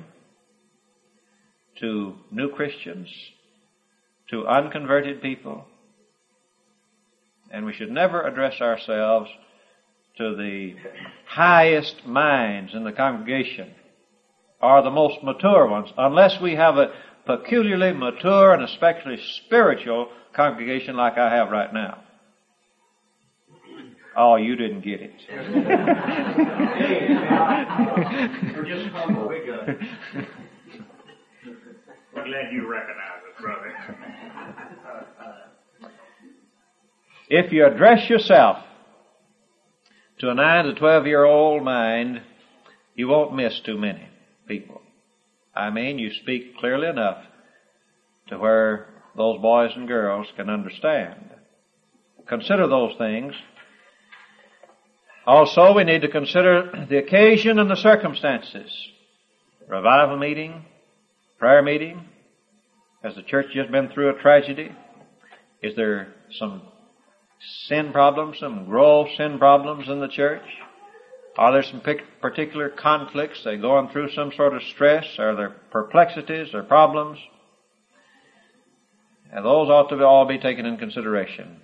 to new Christians, to unconverted people, and we should never address ourselves to the highest minds in the congregation or the most mature ones unless we have a peculiarly mature and especially spiritual congregation like I have right now. Oh, you didn't get it. We're just humble. We got it. We're glad you recognize us, brother. If you address yourself to a nine to twelve year old mind, you won't miss too many people. I mean, you speak clearly enough to where those boys and girls can understand. Consider those things. Also, we need to consider the occasion and the circumstances. Revival meeting, prayer meeting. Has the church just been through a tragedy? Is there some sin problems, some gross sin problems in the church? Are there some particular conflicts? Are they going through some sort of stress? Are there perplexities or problems? And those ought to all be taken in consideration.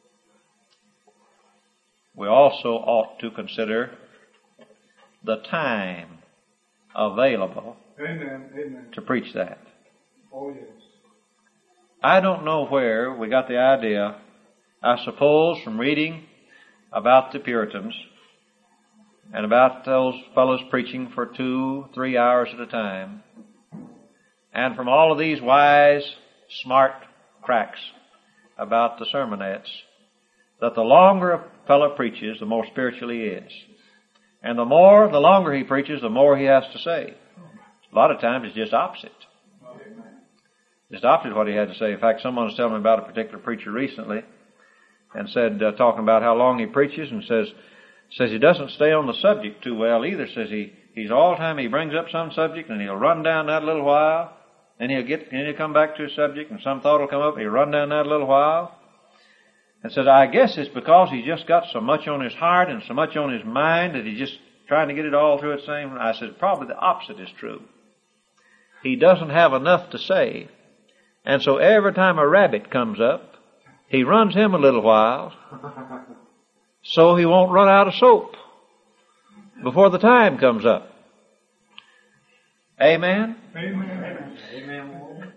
We also ought to consider the time available Amen. Amen. to preach that. Oh, yes. I don't know where we got the idea, I suppose from reading about the Puritans and about those fellows preaching for two, three hours at a time, and from all of these wise, smart cracks about the sermonettes, that the longer a fellow preaches, the more spiritual he is. And the more, the longer he preaches, the more he has to say. A lot of times it's just opposite. Just opposite what he had to say. In fact, someone was telling me about a particular preacher recently and said, uh, talking about how long he preaches, and says, says he doesn't stay on the subject too well either. Says he, he's all the time, he brings up some subject and he'll run down that a little while, then he'll get, then he'll come back to a subject and some thought will come up and he'll run down that a little while. And says, I guess it's because he's just got so much on his heart and so much on his mind that he's just trying to get it all through at the same time. I said, probably the opposite is true. He doesn't have enough to say. And so every time a rabbit comes up, he runs him a little while so he won't run out of soap before the time comes up. Amen? Amen. Amen.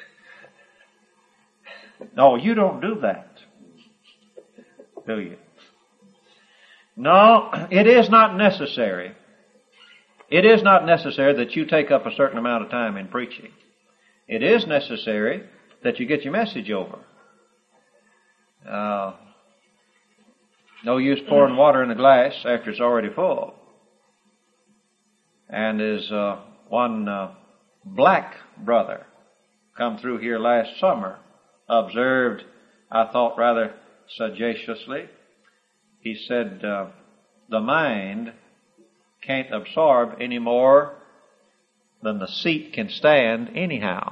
No, you don't do that, do you? No, it is not necessary. It is not necessary that you take up a certain amount of time in preaching. It is necessary that you get your message over. Uh, no use pouring water in a glass after it's already full. And as uh, one uh, black brother come through here last summer observed, I thought rather sagaciously, he said, uh, the mind can't absorb any more than the seat can stand anyhow.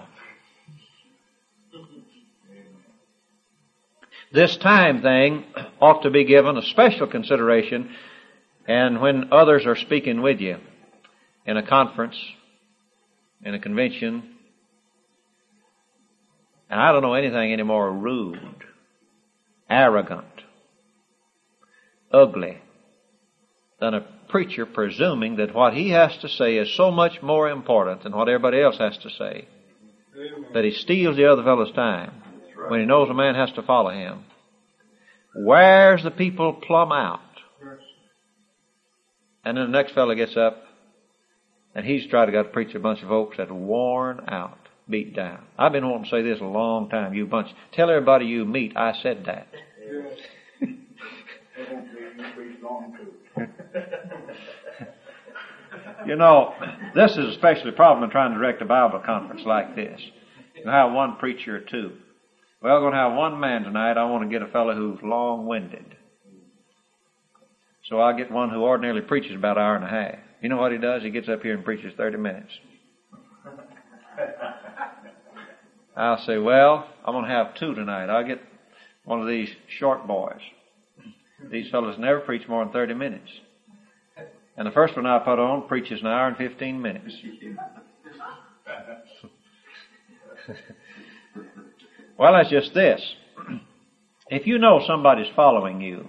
This time thing ought to be given a special consideration, and when others are speaking with you in a conference, in a convention, and I don't know anything any more rude, arrogant, ugly than a preacher presuming that what he has to say is so much more important than what everybody else has to say, that he steals the other fellow's time when he knows a man has to follow him. Wears the people plumb out. And then the next fellow gets up and he's tried to got to preach a bunch of folks that are worn out, beat down. I've been wanting to say this a long time, you bunch. Tell everybody you meet I said that. You know, this is especially a problem in trying to direct a Bible conference like this. You have one preacher or two. Well, we're going to have one man tonight. I want to get a fellow who's long-winded. So I'll get one who ordinarily preaches about an hour and a half. You know what he does? He gets up here and preaches thirty minutes. I'll say, well, I'm going to have two tonight. I'll get one of these short boys. These fellows never preach more than thirty minutes. And the first one I put on preaches an hour and fifteen minutes. Well, that's just this. If you know somebody's following you,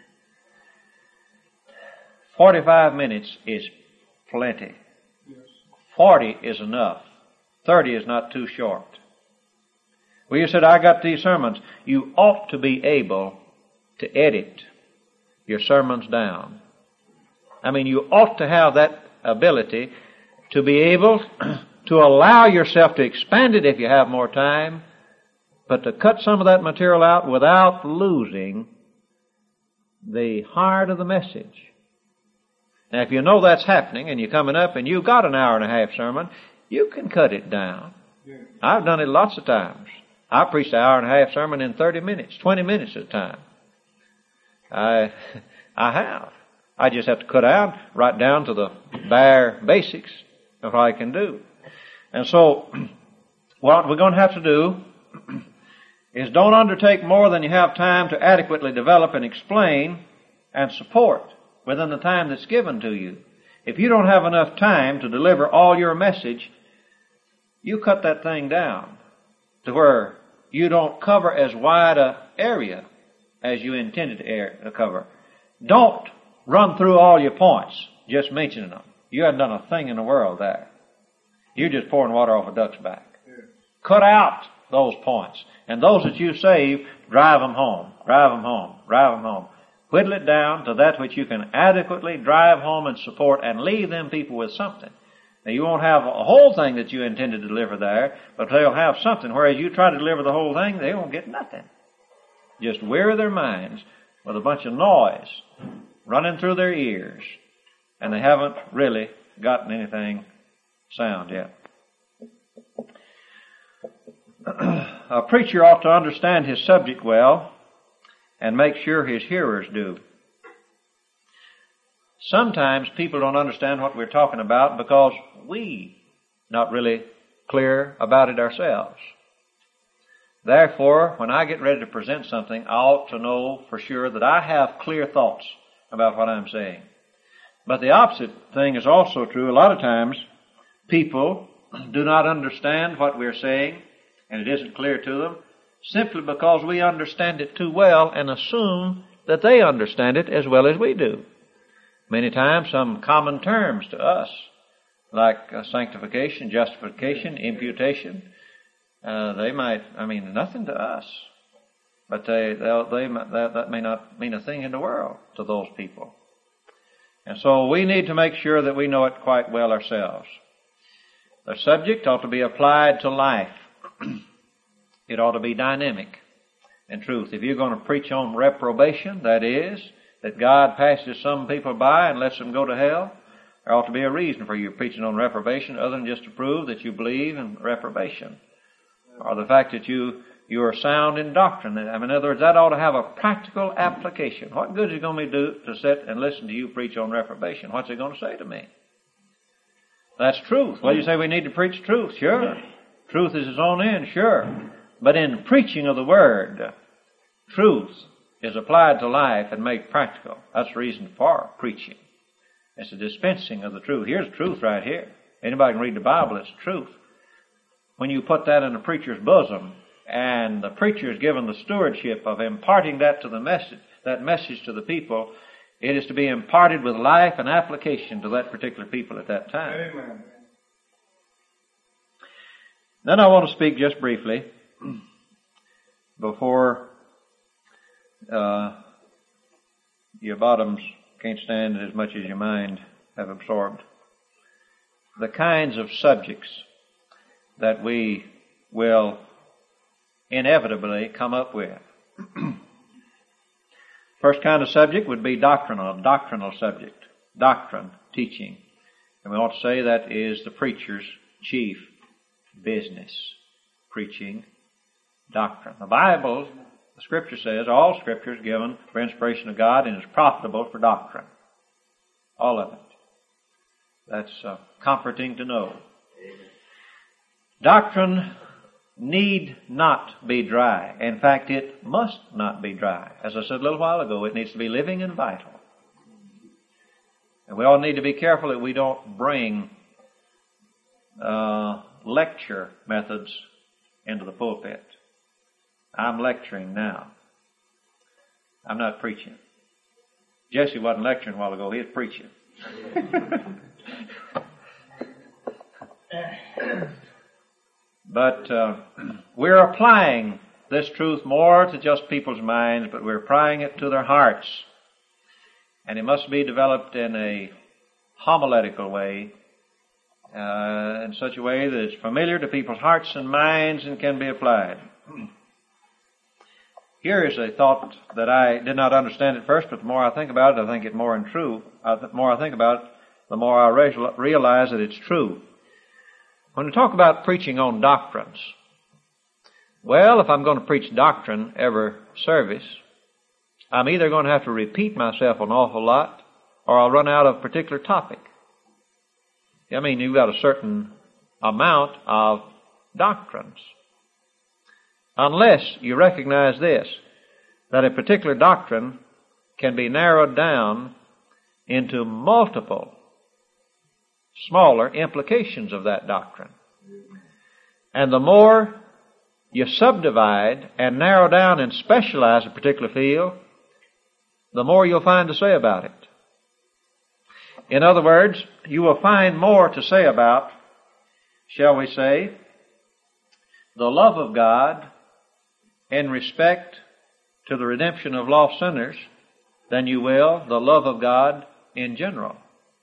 forty-five minutes is plenty. forty is enough. thirty is not too short. Well, you said, I got these sermons. You ought to be able to edit your sermons down. I mean, you ought to have that ability to be able to allow yourself to expand it if you have more time, but to cut some of that material out without losing the heart of the message. Now, if you know that's happening and you're coming up and you've got an hour and a half sermon, you can cut it down. Yeah. I've done it lots of times. I preached an hour and a half sermon in thirty minutes, twenty minutes at a time. I, I have. I just have to cut out, right down to the bare basics of what I can do. And so, what we're going to have to do is don't undertake more than you have time to adequately develop and explain and support within the time that's given to you. If you don't have enough time to deliver all your message, you cut that thing down to where you don't cover as wide an area as you intended to, air, to cover. Don't run through all your points just mentioning them. You haven't done a thing in the world there. You're just pouring water off a duck's back. Yeah. Cut out those points. And those that you save, drive them home. Drive them home. Drive them home. Whittle it down to that which you can adequately drive home and support and leave them people with something. Now, you won't have a whole thing that you intended to deliver there, but they'll have something. Whereas you try to deliver the whole thing, they won't get nothing. Just weary their minds with a bunch of noise running through their ears, and they haven't really gotten anything sound yet. A preacher ought to understand his subject well and make sure his hearers do. Sometimes people don't understand what we're talking about because we not really clear about it ourselves. Therefore, when I get ready to present something, I ought to know for sure that I have clear thoughts about what I'm saying. But the opposite thing is also true. A lot of times, people do not understand what we're saying, and it isn't clear to them, simply because we understand it too well and assume that they understand it as well as we do. Many times, some common terms to us, like uh, sanctification, justification, imputation. Uh, they might, I mean, nothing to us, but they, they'll, they that, that may not mean a thing in the world to those people. And so we need to make sure that we know it quite well ourselves. The subject ought to be applied to life. It ought to be dynamic and truth. If you're going to preach on reprobation, that is, that God passes some people by and lets them go to hell, there ought to be a reason for you preaching on reprobation other than just to prove that you believe in reprobation. Or the fact that you, you are sound in doctrine. I mean, in other words, that ought to have a practical application. What good is it going to do to sit and listen to you preach on reprobation? What's it going to say to me? That's truth. Well, you say we need to preach truth. Sure. Truth is its own end. Sure. But in preaching of the Word, truth is applied to life and made practical. That's the reason for preaching. It's a dispensing of the truth. Here's truth right here. Anybody can read the Bible, it's truth. When you put that in a preacher's bosom, and the preacher is given the stewardship of imparting that to the message, that message to the people, it is to be imparted with life and application to that particular people at that time. Amen. Then I want to speak just briefly before uh, your bottoms can't stand it as much as your mind have absorbed. The kinds of subjects that we will inevitably come up with. First kind of subject would be doctrinal, doctrinal subject, doctrine, teaching. And we ought to say that is the preacher's chief business, preaching doctrine. The Bible, the Scripture says, all Scripture is given for inspiration of God and is profitable for doctrine. All of it. That's uh, comforting to know. Doctrine need not be dry. In fact, it must not be dry. As I said a little while ago, it needs to be living and vital. And we all need to be careful that we don't bring uh, lecture methods into the pulpit. I'm lecturing now. I'm not preaching. Jesse wasn't lecturing a while ago. He was preaching. But uh, we're applying this truth more to just people's minds, but we're applying it to their hearts. And it must be developed in a homiletical way, uh, in such a way that it's familiar to people's hearts and minds and can be applied. Here is a thought that I did not understand at first, but the more I think about it, I think it more and true. Uh, the more I think about it, the more I re- realize that it's true. When we talk about preaching on doctrines, well, if I'm going to preach doctrine every service, I'm either going to have to repeat myself an awful lot, or I'll run out of a particular topic. I mean, you've got a certain amount of doctrines. Unless you recognize this, that a particular doctrine can be narrowed down into multiple smaller implications of that doctrine. And the more you subdivide and narrow down and specialize a particular field, the more you'll find to say about it. In other words, you will find more to say about, shall we say, the love of God in respect to the redemption of lost sinners than you will the love of God in general.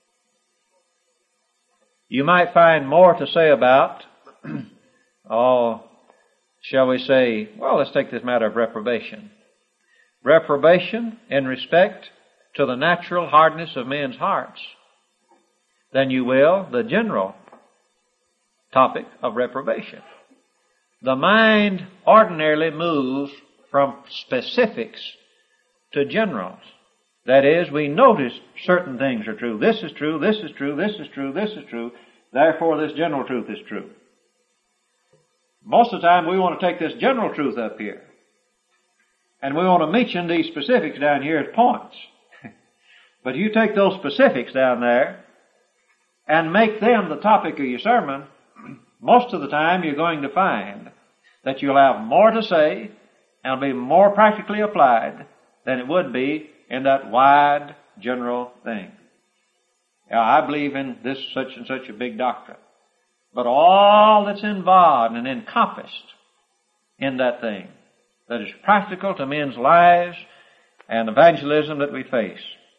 You might find more to say about, oh, shall we say, well, let's take this matter of reprobation. Reprobation in respect to the natural hardness of men's hearts than you will the general topic of reprobation. The mind ordinarily moves from specifics to generals. That is, we notice certain things are true. This is true, this is true, this is true, this is true. Therefore, this general truth is true. Most of the time, we want to take this general truth up here. And we want to mention these specifics down here as points. But you take those specifics down there and make them the topic of your sermon, most of the time you're going to find that you'll have more to say and it'll be more practically applied than it would be in that wide, general thing. Yeah, I believe in this such and such a big doctrine. But all that's involved and encompassed in that thing that is practical to men's lives and evangelism that we face.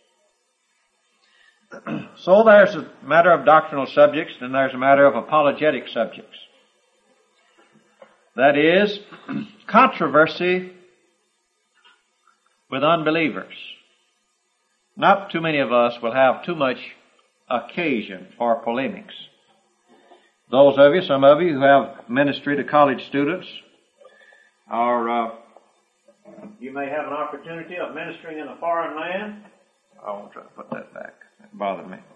So there's a matter of doctrinal subjects, and there's a matter of apologetic subjects. That is, controversy with unbelievers. Not too many of us will have too much occasion for polemics. Those of you, some of you who have ministry to college students, are, uh, you may have an opportunity of ministering in a foreign land. I won't try to put that back. It bothered me.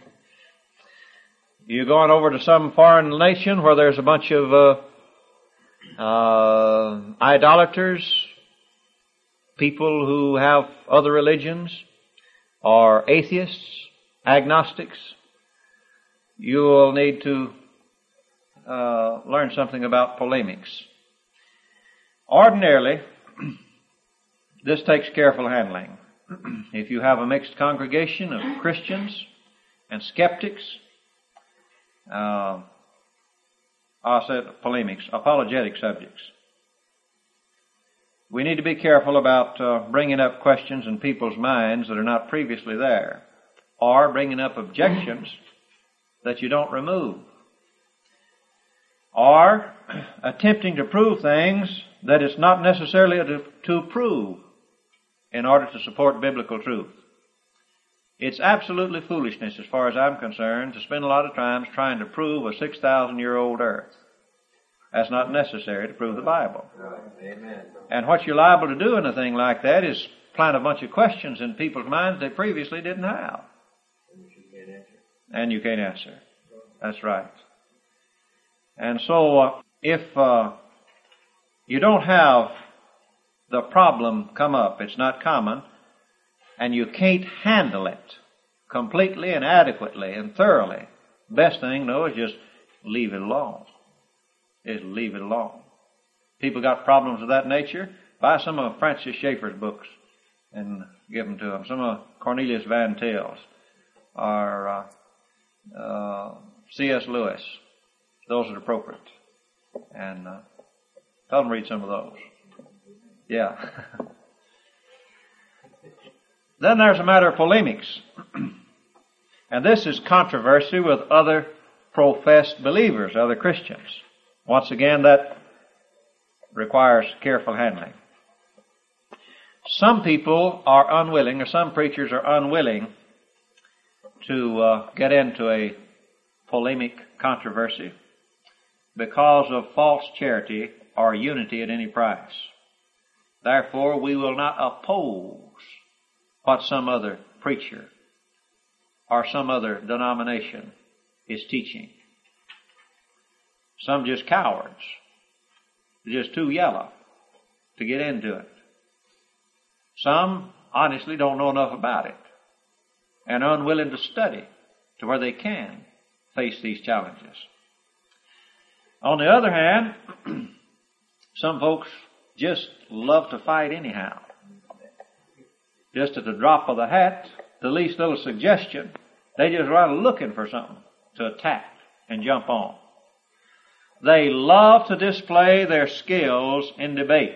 You're going over to some foreign nation where there's a bunch of uh, uh, idolaters, people who have other religions, or atheists, agnostics. You will need to uh, learn something about polemics. Ordinarily, this takes careful handling. If you have a mixed congregation of Christians and skeptics, uh, I said polemics, apologetic subjects. We need to be careful about uh, bringing up questions in people's minds that are not previously there, or bringing up objections that you don't remove, or attempting to prove things that it's not necessarily to, to prove in order to support biblical truth. It's absolutely foolishness, as far as I'm concerned, to spend a lot of time trying to prove a six thousand year old earth. That's not necessary to prove the Bible. Amen. And what you're liable to do in a thing like that is plant a bunch of questions in people's minds they previously didn't have. And you can't answer. That's right. And so, uh, if uh, you don't have the problem come up, it's not common, and you can't handle it completely and adequately and thoroughly, best thing, no, is just leave it alone. Is leave it alone. People got problems of that nature, buy some of Francis Schaeffer's books and give them to them. Some of Cornelius Van Til's or uh, uh, C S Lewis. Those are appropriate. And uh, tell them to read some of those. Yeah. Then there's a matter of polemics. And this is controversy with other professed believers, other Christians. Once again, that requires careful handling. Some people are unwilling, or some preachers are unwilling to uh, get into a polemic controversy because of false charity or unity at any price. Therefore, we will not oppose what some other preacher or some other denomination is teaching. Some just cowards. They're just too yellow to get into it. Some honestly don't know enough about it and are unwilling to study to where they can face these challenges. On the other hand, some folks just love to fight anyhow. Just at the drop of the hat, the least little suggestion, they just run looking for something to attack and jump on. They love to display their skills in debate.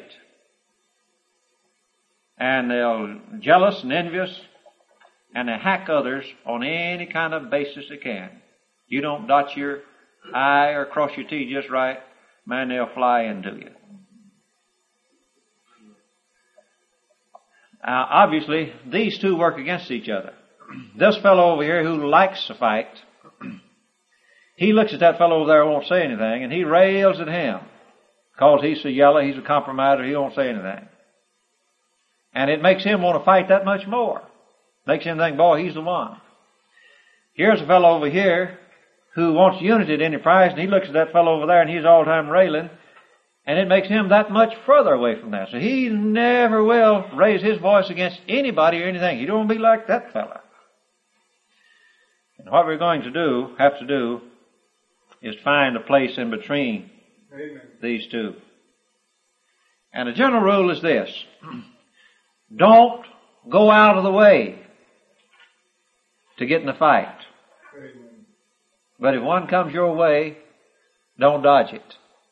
And they're jealous and envious, and they hack others on any kind of basis they can. You don't dot your I or cross your T just right, man, they'll fly into you. Uh, obviously, these two work against each other. This fellow over here who likes to fight, he looks at that fellow over there who won't say anything, and he rails at him because he's so yellow, he's a compromiser, he won't say anything. And it makes him want to fight that much more. Makes him think, boy, he's the one. Here's a fellow over here who wants unity at any price, and he looks at that fellow over there, and he's all the time railing, and it makes him that much further away from that. So he never will raise his voice against anybody or anything. He don't want to be like that fella. And what we're going to do, have to do, is find a place in between Amen. These two. And a general rule is this. Don't go out of the way to get in a fight. But if one comes your way, don't dodge it.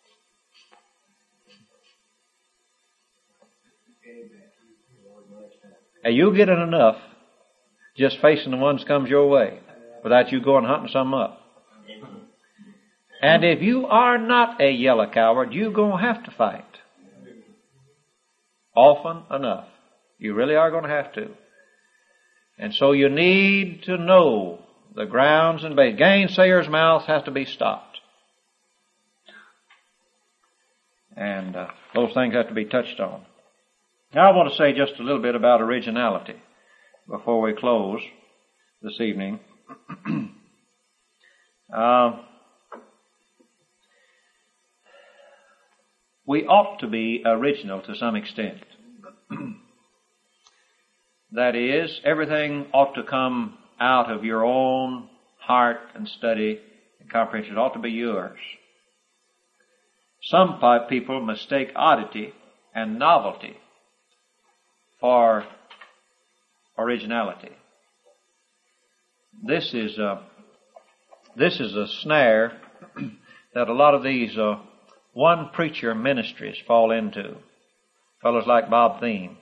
And you'll get it enough just facing the ones comes your way without you going hunting some up. And if you are not a yellow coward, you're going to have to fight. Often enough. You really are going to have to. And so you need to know the grounds and base. Gainsayer's mouth has to be stopped. And uh, those things have to be touched on. Now I want to say just a little bit about originality before we close this evening. uh, we ought to be original to some extent. That is, everything ought to come out of your own heart and study and comprehension. It ought to be yours. Some people mistake oddity and novelty for originality. This is a, this is a snare that a lot of these uh, one preacher ministries fall into. Fellows like Bob Thiem.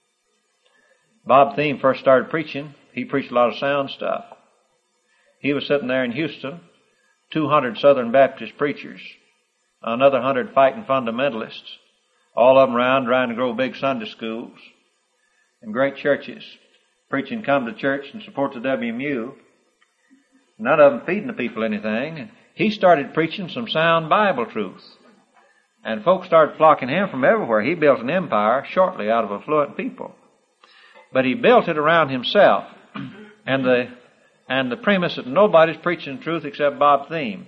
Bob Thiem first started preaching. He preached a lot of sound stuff. He was sitting there in Houston, two hundred Southern Baptist preachers, another hundred fighting fundamentalists, all of them around trying to grow big Sunday schools and great churches, preaching come to church and support the W M U. None of them feeding the people anything. He started preaching some sound Bible truth. And folks started flocking him from everywhere. He built an empire shortly out of affluent people. But he built it around himself. And the and the premise that nobody's preaching truth except Bob Thiem.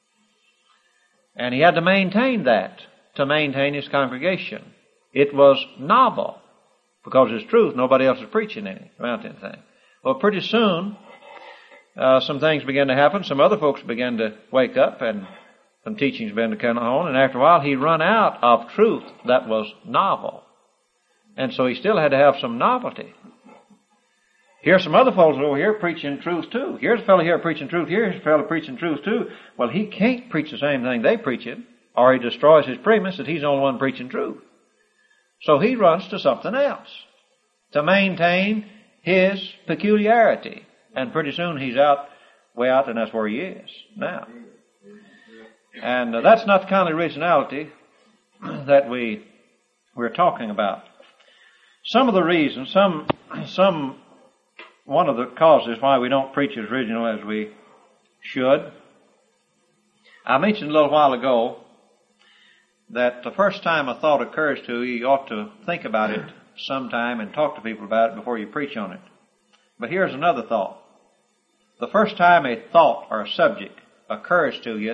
And he had to maintain that to maintain his congregation. It was novel. Because it's truth, nobody else is preaching any about anything. Well, pretty soon, uh, some things began to happen. Some other folks began to wake up, and some teachings began to come on. And after a while, he run out of truth that was novel. And so he still had to have some novelty. Here's some other folks over here preaching truth too. Here's a fellow here preaching truth. Here's a fellow preaching truth too. Well, he can't preach the same thing they preaching, or he destroys his premise that he's the only one preaching truth. So he runs to something else to maintain his peculiarity. And pretty soon he's out, way out, and that's where he is now. And uh, that's not the kind of originality that we, we're talking about. Some of the reasons, some, some, one of the causes why we don't preach as original as we should. I mentioned a little while ago that the first time a thought occurs to you, you ought to think about it sometime and talk to people about it before you preach on it. But here's another thought. The first time a thought or a subject occurs to you,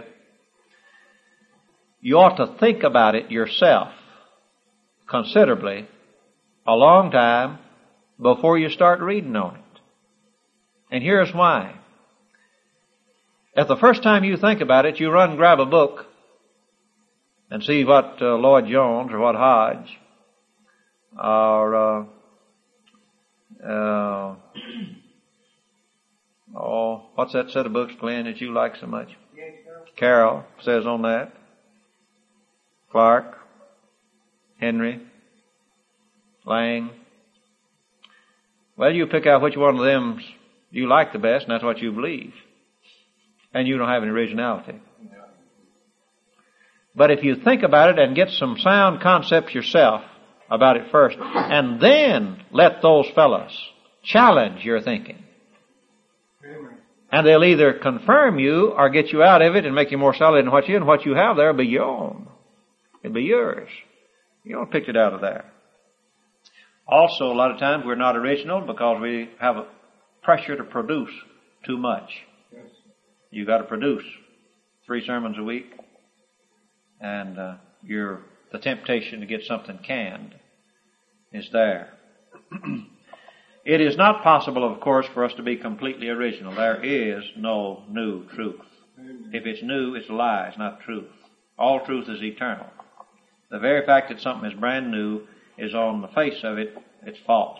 you ought to think about it yourself considerably a long time before you start reading on it. And here's why. If the first time you think about it, you run and grab a book and see what uh, Lloyd Jones or what Hodge or uh, uh, oh, what's that set of books, Glenn, that you like so much? Carroll says on that. Clark, Henry, Lang. Well, you pick out which one of them you like the best, and that's what you believe. And you don't have any originality. But if you think about it and get some sound concepts yourself about it first, and then let those fellows challenge your thinking. Amen. And they'll either confirm you or get you out of it and make you more solid in what you and what you have there will be your own. It'll be yours. You don't pick it out of there. Also, a lot of times we're not original because we have a pressure to produce too much. Yes. You got to produce three sermons a week. And uh, you're, the temptation to get something canned is there. It is not possible, of course, for us to be completely original. There is no new truth. Amen. If it's new, it's lies, not truth. All truth is eternal. The very fact that something is brand new is on the face of it, it's false.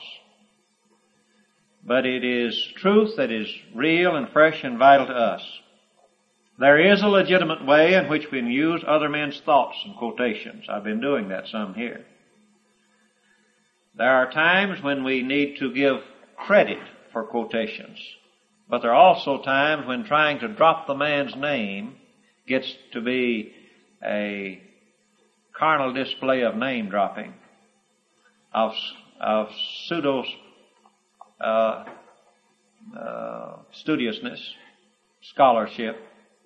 But it is truth that is real and fresh and vital to us. There is a legitimate way in which we can use other men's thoughts and quotations. I've been doing that some here. There are times when we need to give credit for quotations. But there are also times when trying to drop the man's name gets to be a carnal display of name dropping, of, of pseudo uh, uh, studiousness, scholarship.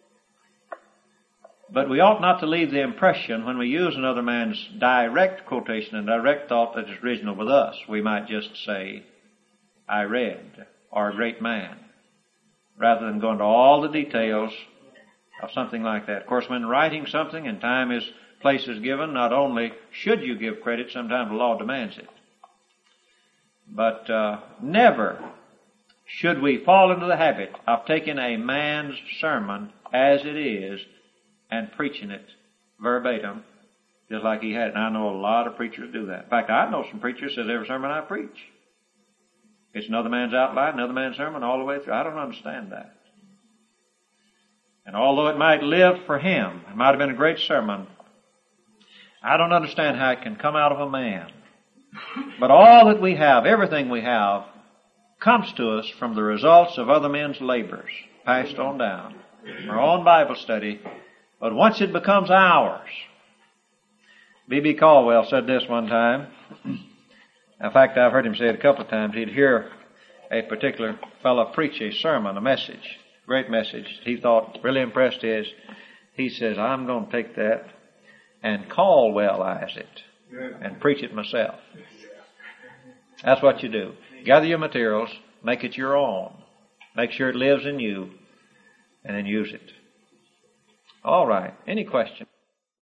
But we ought not to leave the impression when we use another man's direct quotation and direct thought that is original with us. We might just say, I read, or a great man, rather than go into all the details of something like that. Of course, when writing something and time is, place is given, not only should you give credit, sometimes the law demands it. But uh, never should we fall into the habit of taking a man's sermon as it is and preaching it verbatim, just like he had it. And I know a lot of preachers do that. In fact, I know some preachers that says every sermon I preach, it's another man's outline, another man's sermon all the way through. I don't understand that. And although it might live for him, it might have been a great sermon, I don't understand how it can come out of a man. But all that we have, everything we have, comes to us from the results of other men's labors, passed on down, from our own Bible study. But once it becomes ours, B B Caldwell said this one time. In fact, I've heard him say it a couple of times. He'd hear a particular fellow preach a sermon, a message, great message. He thought really impressed his. He says, I'm going to take that and Caldwellize it and preach it myself. That's what you do. Gather your materials, make it your own. Make sure it lives in you, and then use it. All right. Any questions?